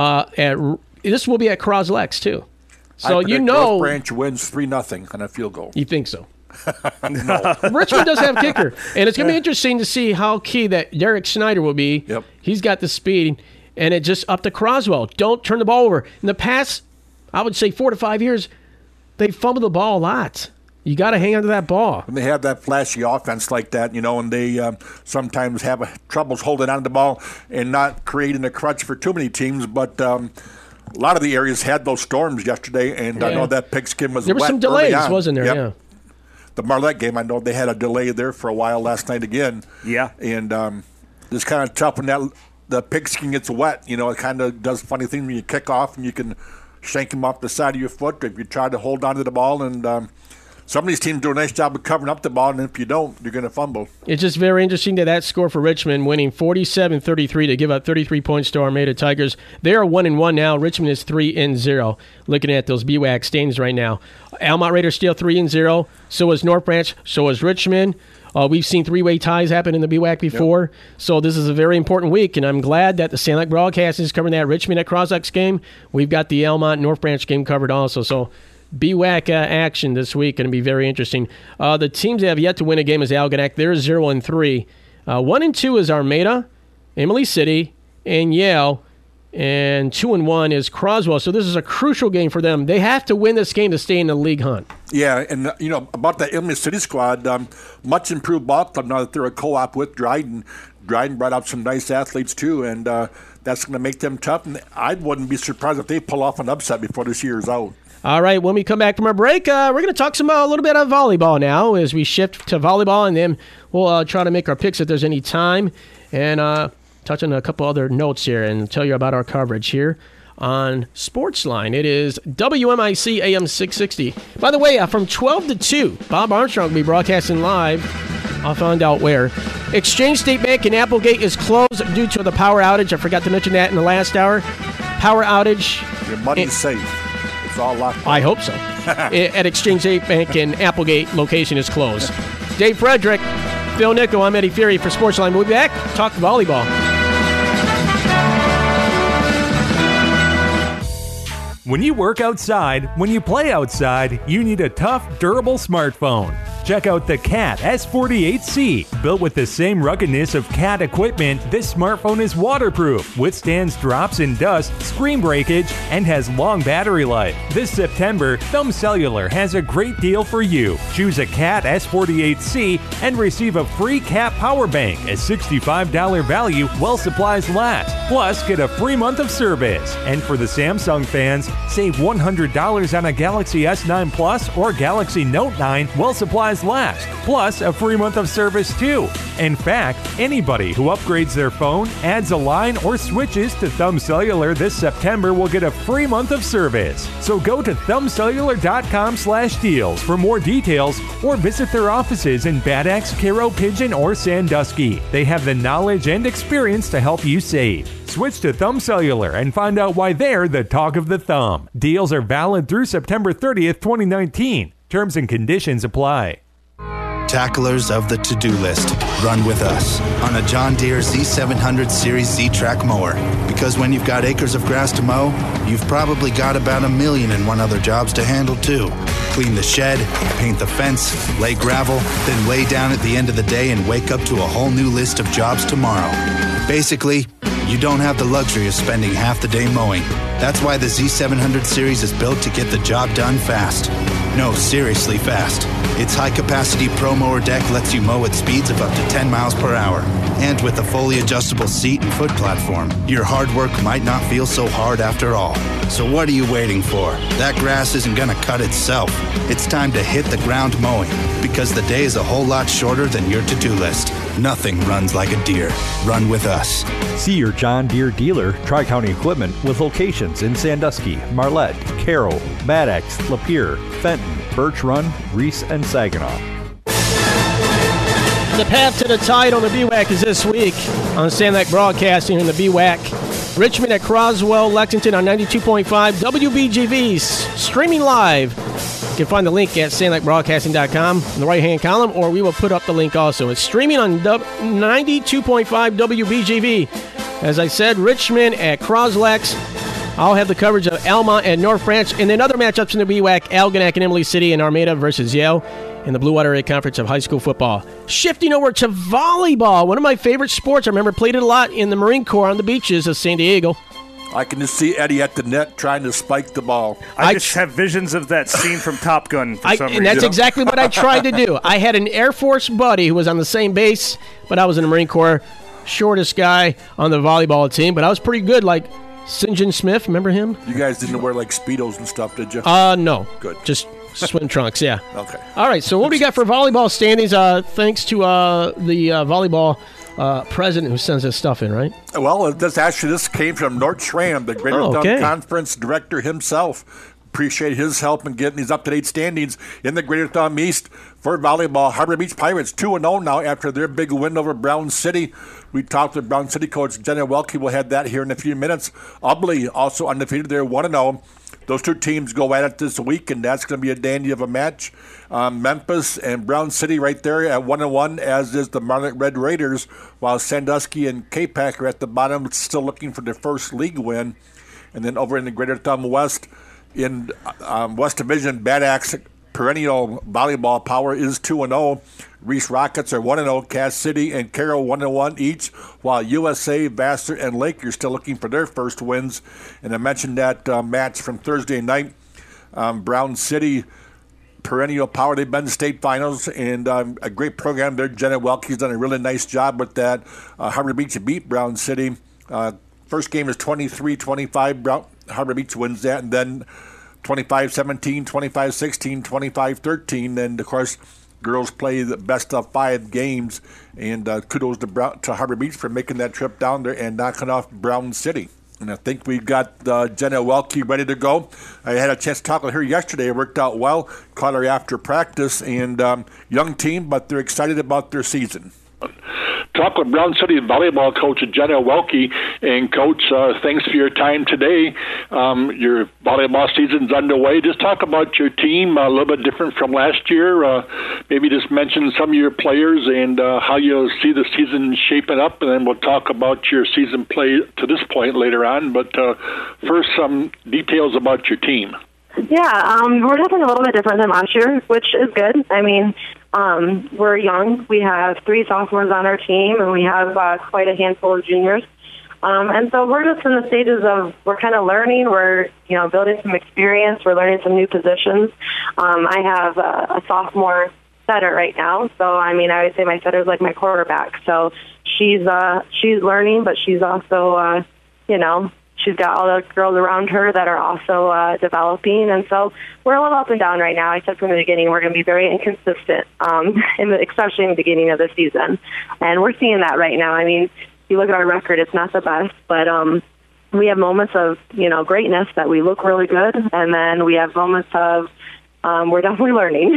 this will be at Croslex, too. So North Branch wins 3-0 on a field goal. You think so? No. Richmond does have a kicker, and it's going to be interesting to see how key that Derek Snyder will be. Yep. He's got the speed, and it just up to Croswell. Don't turn the ball over. In the past, I would say 4 to 5 years, they fumbled the ball a lot. You got to hang on to that ball. And they have that flashy offense like that, and they sometimes have troubles holding on to the ball and not creating a crutch for too many teams. But a lot of the areas had those storms yesterday, and I know that Pigskin was wet. There were some delays, wasn't there? Yep. Yeah. The Marlette game, I know they had a delay there for a while last night again. Yeah. And it's kind of tough when the Pigskin gets wet. It kind of does funny things when you kick off and you can shank him off the side of your foot if you try to hold on to the ball. And some of these teams do a nice job of covering up the ball, and if you don't, you're going to fumble. It's just very interesting that score for Richmond, winning 47-33 to give up 33 points to Armada Tigers. They are 1-1 now. Richmond is 3-0. Looking at those BWAC standings right now, Almont Raiders still 3-0. So is North Branch. So is Richmond. We've seen three-way ties happen in the BWAC before, so this is a very important week, and I'm glad that the Sand Lake Broadcasting is covering that Richmond at Croslex game. We've got the Almont North Branch game covered also, so BWAC action this week going to be very interesting. The teams that have yet to win a game is Algonac. They're 0-3. 1-2 is Armada, Emily City, and Yale. And 2-1 is Croswell. So this is a crucial game for them. They have to win this game to stay in the league hunt. Yeah, and about that Emily City squad, much improved ball club now that they're a co-op with Dryden. Dryden brought out some nice athletes too, and that's going to make them tough. And I wouldn't be surprised if they pull off an upset before this year is out. All right, when we come back from our break, we're going to talk a little bit of volleyball now as we shift to volleyball, and then we'll try to make our picks if there's any time, and touch on a couple other notes here and tell you about our coverage here on Sportsline. It is WMIC AM 660. By the way, from 12 to 2, Bob Armstrong will be broadcasting live. I'll find out where. Exchange State Bank in Applegate is closed due to the power outage. I forgot to mention that in the last hour. Power outage. Your money's safe. It's all locked up. I hope so. At Exchange State Bank in Applegate, location is closed. Dave Frederick, Phil Nickel, I'm Eddie Fury for Sportsline. We'll be back. Talk volleyball. When you work outside, when you play outside, you need a tough, durable smartphone. Check out the CAT S48C. Built with the same ruggedness of CAT equipment, this smartphone is waterproof, withstands drops and dust, screen breakage, and has long battery life. This September, Thumb Cellular has a great deal for you. Choose a CAT S48C and receive a free CAT power bank, a $65 value while supplies last. Plus, get a free month of service. And for the Samsung fans, save $100 on a Galaxy S9 Plus or Galaxy Note 9 while supplies last, plus a free month of service too. In fact, anybody who upgrades their phone, adds a line, or switches to Thumb Cellular this September will get a free month of service. So go to thumbcellular.com/deals for more details or visit their offices in Bad Axe, Cairo, Pigeon, or Sandusky. They have the knowledge and experience to help you save. Switch to Thumb Cellular and find out why they're the talk of the thumb. Deals are valid through September 30th, 2019. Terms and conditions apply. Tacklers of the to-do list, run with us on a John Deere Z700 Series Z-Track mower. Because when you've got acres of grass to mow, you've probably got about 1,000,001 other jobs to handle too. Clean the shed, paint the fence, lay gravel, then lay down at the end of the day and wake up to a whole new list of jobs tomorrow. Basically, you don't have the luxury of spending half the day mowing. That's why the Z700 Series is built to get the job done fast. No, seriously fast. Its high-capacity Pro Mower deck lets you mow at speeds of up to 10 miles per hour. And with a fully adjustable seat and foot platform, your hard work might not feel so hard after all. So what are you waiting for? That grass isn't gonna cut itself. It's time to hit the ground mowing, because the day is a whole lot shorter than your to-do list. Nothing runs like a deer. Run with us. See your John Deere dealer, Tri-County Equipment, with locations in Sandusky, Marlette, Carroll, Bad Axe, Lapeer, Fenton, Birch Run, Reese, and Saginaw. The path to the tide on the BWAC is this week on Sand Lake Broadcasting in the BWAC. Richmond at Croswell, Lexington on 92.5 WBGV's streaming live. You can find the link at sandlakebroadcasting.com in the right-hand column, or we will put up the link also. It's streaming on 92.5 WBGV. As I said, Richmond at Croslex. I'll have the coverage of Almont and North Branch, and then other matchups in the BWAC, Algonac and Emily City, and Armada versus Yale in the Blue Water Area Conference of High School Football. Shifting over to volleyball, one of my favorite sports. I remember played it a lot in the Marine Corps on the beaches of San Diego. I can just see Eddie at the net trying to spike the ball. I just have visions of that scene from Top Gun for some reason. And that's exactly what I tried to do. I had an Air Force buddy who was on the same base, but I was in the Marine Corps. Shortest guy on the volleyball team, but I was pretty good, like St. John Smith, remember him? You guys didn't wear like Speedos and stuff, did you? No. Good. Just swim trunks, yeah. Okay. All right, so what do we got for volleyball standings? Thanks to the volleyball president who sends this stuff in, right? Well, this came from Nort Schramm, the Greater Thumb Conference director himself. appreciate his help in getting these up-to-date standings in the Greater Thumb East for volleyball. Harbor Beach Pirates 2-0 now after their big win over Brown City. We talked with Brown City coach Jenna Welke. We'll have that here in a few minutes. Ubly also undefeated. They're 1-0. Those two teams go at it this week, and that's going to be a dandy of a match. Memphis and Brown City right there at 1-1, as is the Marlette Red Raiders, while Sandusky and K-Pac are at the bottom, still looking for their first league win. And then over in the Greater Thumb West, in West Division, Bad Axe perennial volleyball power is 2-0. Reese Rockets are 1-0. Cass City and Carroll 1-1 each, while USA, Vassar, and Lake are still looking for their first wins. And I mentioned that match from Thursday night. Brown City, perennial power. They've been to state finals, and a great program there. Jenna Welke's done a really nice job with that. Harbor Beach beat Brown City. First game is 23-25. Harbor Beach wins that, and then 25-17, 25-16, 25-13. And, of course, girls play the best of 5 games. And kudos to Harbor Beach for making that trip down there and knocking off Brown City. And I think we got Jenna Welke ready to go. I had a chance to talk with her yesterday. It worked out well. Caught her after practice. And young team, but they're excited about their season. Talk with Brown City volleyball coach Jenna Welke. And, Coach, thanks for your time today. Your volleyball season's underway. Just talk about your team, a little bit different from last year. Maybe just mention some of your players and how you see the season shaping up, and then we'll talk about your season play to this point later on. But first, some details about your team. Yeah, we're definitely a little bit different than last year, which is good. I mean, we're young. We have 3 sophomores on our team, and we have quite a handful of juniors. And so we're just in the stages of, we're kind of learning. We're, building some experience. We're learning some new positions. I have a sophomore setter right now. So, I mean, I would say my setter is like my quarterback. So she's learning, but she's also, she's got all the girls around her that are also developing. And so we're a little up and down right now. I said from the beginning we're going to be very inconsistent, especially in the beginning of the season. And we're seeing that right now. I mean, if you look at our record, it's not the best, but we have moments of, greatness that we look really good. And then we have moments of we're definitely learning.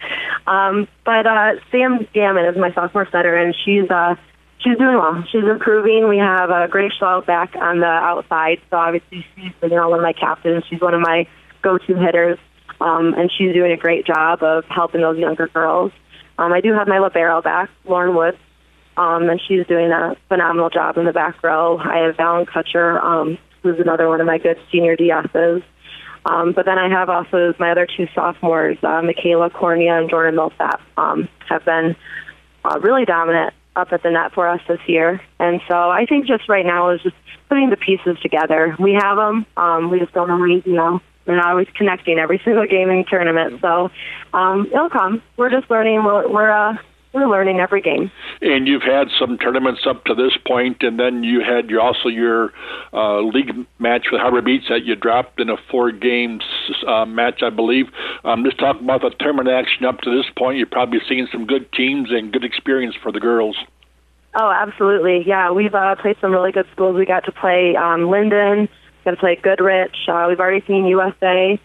But Sam Gammon is my sophomore setter, and she's doing well. She's improving. We have Grace Schlau back on the outside, so obviously she's one of my captains. She's one of my go-to hitters, and she's doing a great job of helping those younger girls. I do have my libero back, Lauren Woods, and she's doing a phenomenal job in the back row. I have Valen Kutcher, who's another one of my good senior DSs. But then I have also my other 2 sophomores, Michaela Cornea and Jordan Millsap, have been really dominant up at the net for us this year. And so I think just right now is just putting the pieces together. We have them. We just don't always, we're not always connecting every single game in the tournament. So it'll come. We're just learning. We're learning every game. And you've had some tournaments up to this point, and then you had your league match with Harbor Beach that you dropped in a 4-game match, I believe. Just talk about the tournament action up to this point. You're probably seeing some good teams and good experience for the girls. Oh, absolutely. Yeah, we've played some really good schools. We got to play Linden, got to play Goodrich. We've already seen USA.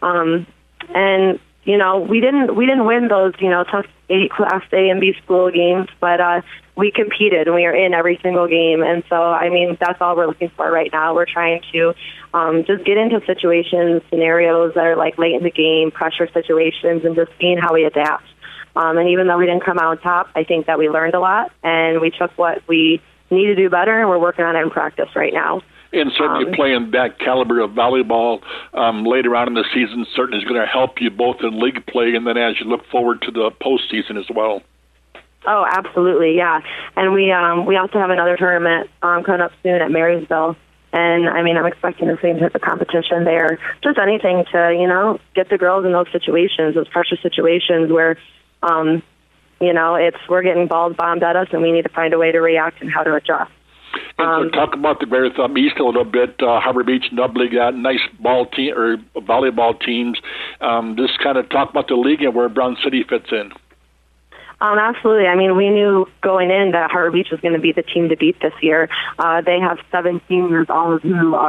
And we didn't win those, tough Class A and B school games, but we competed and we are in every single game. And so, I mean, that's all we're looking for right now. We're trying to just get into situations, scenarios that are like late in the game, pressure situations, and just seeing how we adapt. And even though we didn't come out on top, I think that we learned a lot and we took what we need to do better, and we're working on it in practice right now. And certainly playing that caliber of volleyball later on in the season certainly is going to help you both in league play and then as you look forward to the postseason as well. Oh, absolutely, yeah. And we also have another tournament coming up soon at Marysville. And, I mean, I'm expecting the same type of competition there. Just anything to, get the girls in those situations, those pressure situations where, we're getting balls bombed at us and we need to find a way to react and how to adjust. And so talk about the Greater Thumb East a little bit. Harbor Beach and Ubly got nice volleyball teams. Just kind of talk about the league and where Brown City fits in. Absolutely. I mean, we knew going in that Harbor Beach was going to be the team to beat this year. They have 7 seniors, all of who are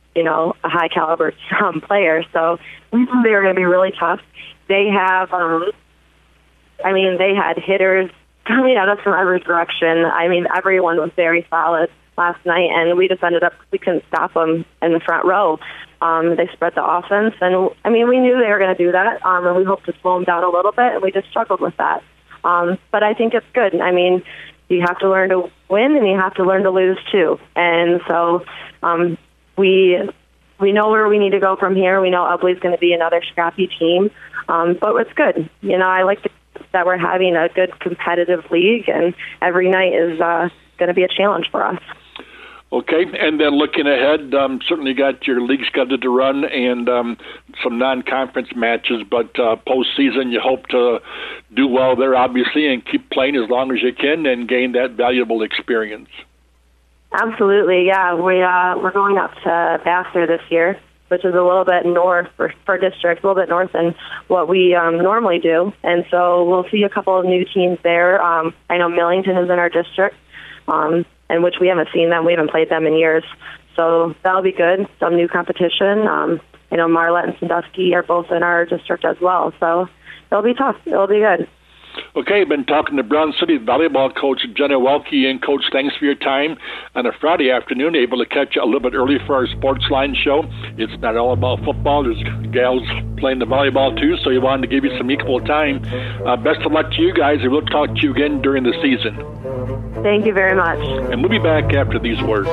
a high caliber player. So we knew they were going to be really tough. They have, they had hitters coming at us from every direction. Everyone was very solid last night, and we just we couldn't stop them in the front row. They spread the offense, and we knew they were going to do that, and we hoped to slow them down a little bit, and we just struggled with that. But I think it's good. You have to learn to win, and you have to learn to lose too. And so we know where we need to go from here. We know Ubly's going to be another scrappy team, but it's good. I like that we're having a good competitive league, and every night is going to be a challenge for us. Okay, and then looking ahead, certainly got your league scheduled to run and some non-conference matches, but postseason you hope to do well there, obviously, and keep playing as long as you can and gain that valuable experience. Absolutely, yeah. We're going up to Vassar this year, which is a little bit north for district, a little bit north than what we normally do. And so we'll see a couple of new teams there. I know Millington is in our district, and which we haven't seen them. We haven't played them in years. So that'll be good, some new competition. I know Marlette and Sandusky are both in our district as well. So it'll be tough. It'll be good. Okay, I've been talking to Brown City volleyball coach Jenna Welke. And Coach, thanks for your time on a Friday afternoon, able to catch you a little bit early for our Sportsline show. It's not all about football. There's gals playing the volleyball too, so you wanted to give you some equal time. Best of luck to you guys, and we'll talk to you again during the season. Thank you very much. And we'll be back after these words.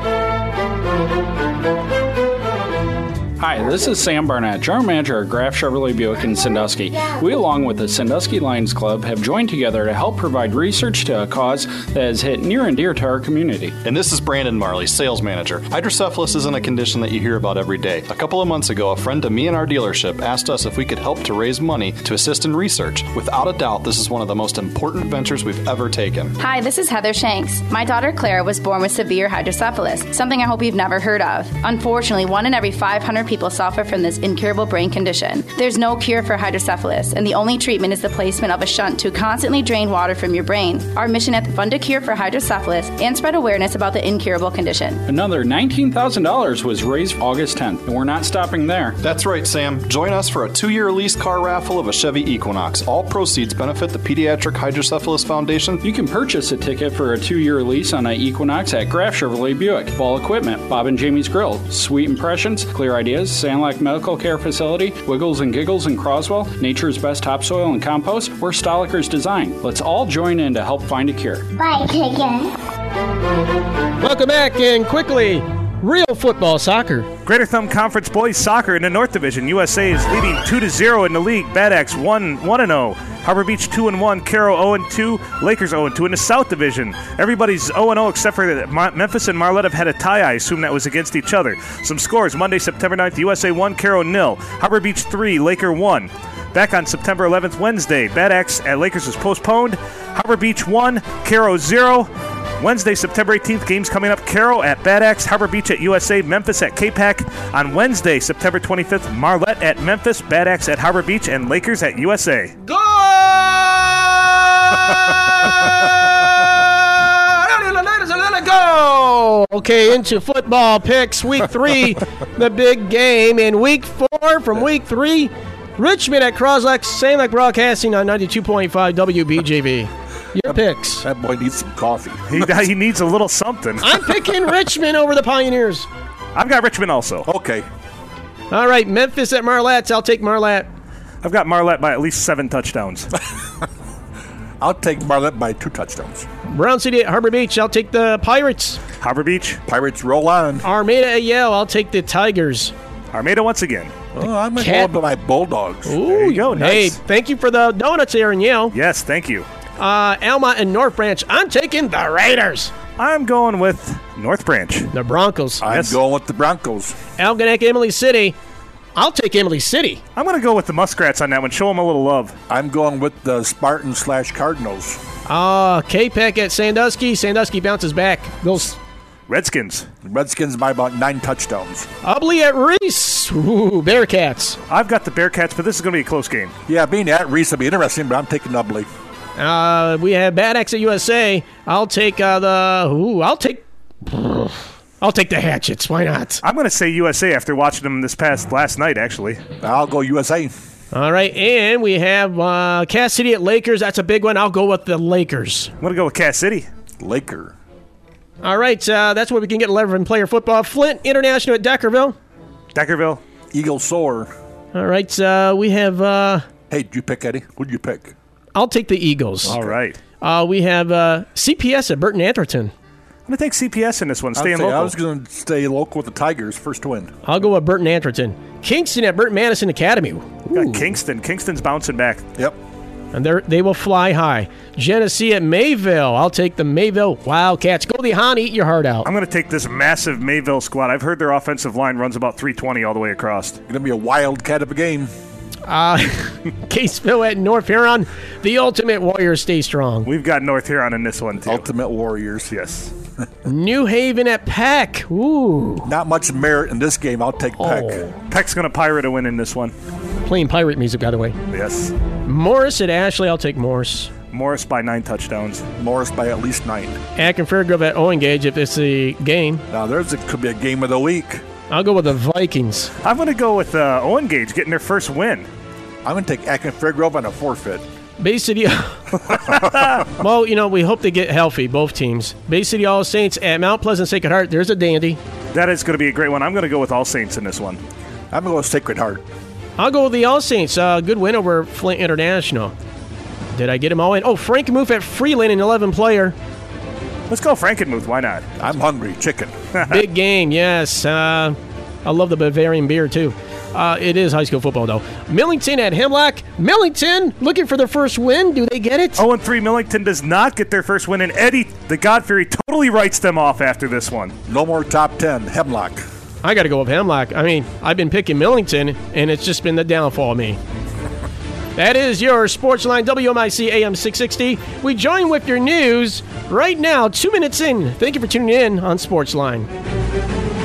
Hi, this is Sam Barnett, General Manager at Graf Chevrolet Buick in Sandusky. We, along with the Sandusky Lions Club, have joined together to help provide research to a cause that has hit near and dear to our community. And this is Brandon Marley, Sales Manager. Hydrocephalus isn't a condition that you hear about every day. A couple of months ago, a friend of me and our dealership asked us if we could help to raise money to assist in research. Without a doubt, this is one of the most important ventures we've ever taken. Hi, this is Heather Shanks. My daughter Claire was born with severe hydrocephalus, something I hope you've never heard of. Unfortunately, 1 in every 500 people suffer from this incurable brain condition. There's no cure for hydrocephalus, and the only treatment is the placement of a shunt to constantly drain water from your brain. Our mission at the Fund a Cure for Hydrocephalus and spread awareness about the incurable condition. Another $19,000 was raised August 10th, and we're not stopping there. That's right, Sam. Join us for a 2-year lease car raffle of a Chevy Equinox. All proceeds benefit the Pediatric Hydrocephalus Foundation. You can purchase a ticket for a 2-year lease on an Equinox at Graf Chevrolet Buick. Ball Equipment, Bob and Jamie's Grill, Sweet Impressions, Clear Ideas, Sandlak Medical Care Facility, Wiggles and Giggles in Croswell, Nature's Best Topsoil and Compost, or Stolliker's Design. Let's all join in to help find a cure. Bye, chicken. Welcome back, and quickly, real football soccer. Greater Thumb Conference Boys Soccer in the North Division. USA is leading 2-0 in the league. Bad Axe 1-0. Harbor Beach 2-1. Caro 0-2. Lakers 0-2 in the South Division. Everybody's 0-0 except for Memphis and Marlette have had a tie. I assume that was against each other. Some scores: Monday, September 9th, USA 1, Caro 0. Harbor Beach 3, Laker 1. Back on September 11th, Wednesday, Bad Axe at Lakers was postponed. Harbor Beach 1, Caro 0. Wednesday, September 18th, games coming up: Caro at Bad Axe, Harbor Beach at USA, Memphis at K-Pac. On Wednesday, September 25th, Marlette at Memphis, Bad Axe at Harbor Beach, and Lakers at USA. Go! Go! Okay, into football picks. Week 3, the big game. In Week 4, from Week 3, Richmond at Croslex, Sandlak Broadcasting on 92.5 WBJV. Your picks. That boy needs some coffee. He needs a little something. I'm picking Richmond over the Pioneers. I've got Richmond also. Okay. All right, Memphis at Marlette. I'll take Marlette. I've got Marlette by at least 7 touchdowns. I'll take Marlette by 2 touchdowns. Brown City at Harbor Beach. I'll take the Pirates. Harbor Beach. Pirates roll on. Armada at Yale. I'll take the Tigers. Armada once again. Oh, I'm going to go by my Bulldogs. Ooh, there you go. Nice. Hey, thank you for the donuts there in Yale. Yes, thank you. Alma and North Branch. I'm taking the Raiders. I'm going with North Branch. The Broncos. I'm going with the Broncos. Algonac, Emily City. I'll take Emily City. I'm going to go with the Muskrats on that one. Show them a little love. I'm going with the Spartans/Cardinals. K-Pac at Sandusky. Sandusky bounces back. Those Redskins. Redskins by about 9 touchdowns. Ubly at Reese. Ooh, Bearcats. I've got the Bearcats, but this is going to be a close game. Yeah, being at Reese will be interesting, but I'm taking Ubly. We have Bad Axe at USA. I'll take I'll take the Hatchets. Why not? I'm going to say USA after watching them last night, actually. I'll go USA. All right, and we have Cass City at Lakers. That's a big one. I'll go with the Lakers. I'm going to go with Cass City. Laker. All right, that's where we can get 11-player football. Flint International at Deckerville. Deckerville. Eagles soar. All right, we have... hey, did you pick, Eddie? Who did you pick? I'll take the Eagles. All right. We have CPS at Burton Atherton. I'm going to take CPS in this one. Staying local. I was going to stay local with the Tigers. First to win. I'll go with Burton Atherton. Kingston at Burton Madison Academy. Got Kingston. Kingston's bouncing back. Yep. And they will fly high. Genesee at Mayville. I'll take the Mayville Wildcats. Go the Han, eat your heart out. I'm going to take this massive Mayville squad. I've heard their offensive line runs about 320 all the way across. Going to be a Wildcat of a game. Caseville at North Huron. The Ultimate Warriors stay strong. We've got North Huron in this one, too. Ultimate Warriors. Yes. New Haven at Peck. Ooh. Not much merit in this game. I'll take Peck. Peck's going to pirate a win in this one. Playing pirate music, by the way. Yes. Morris at Ashley. I'll take Morris. Morris by 9 touchdowns. Morris by at least 9. Acton Fairgrove at Owen Gage if it's a game. Now, could be a game of the week. I'll go with the Vikings. I'm going to go with Owen Gage getting their first win. I'm going to take Acton Fairgrove on a forfeit. Bay City. Well, we hope they get healthy, both teams. Bay City All Saints at Mount Pleasant Sacred Heart. There's a dandy. That is going to be a great one. I'm going to go with All Saints in this one. I'm going to go with Sacred Heart. I'll go with the All Saints. Good win over Flint International. Did I get them all in? Oh, Frankenmuth at Freeland, an 11-player. Let's go Frankenmuth. Why not? I'm hungry. Chicken. Big game, yes. I love the Bavarian beer, too. It is high school football, though. Millington at Hemlock. Millington looking for their first win. Do they get it? 0-3 Millington does not get their first win, and Eddie, the God-Fury, totally writes them off after this one. No more top 10. Hemlock. I got to go with Hemlock. I mean, I've been picking Millington, and it's just been the downfall of me. That is your Sportsline WMIC AM 660. We join with your news right now, 2 minutes in. Thank you for tuning in on Sportsline.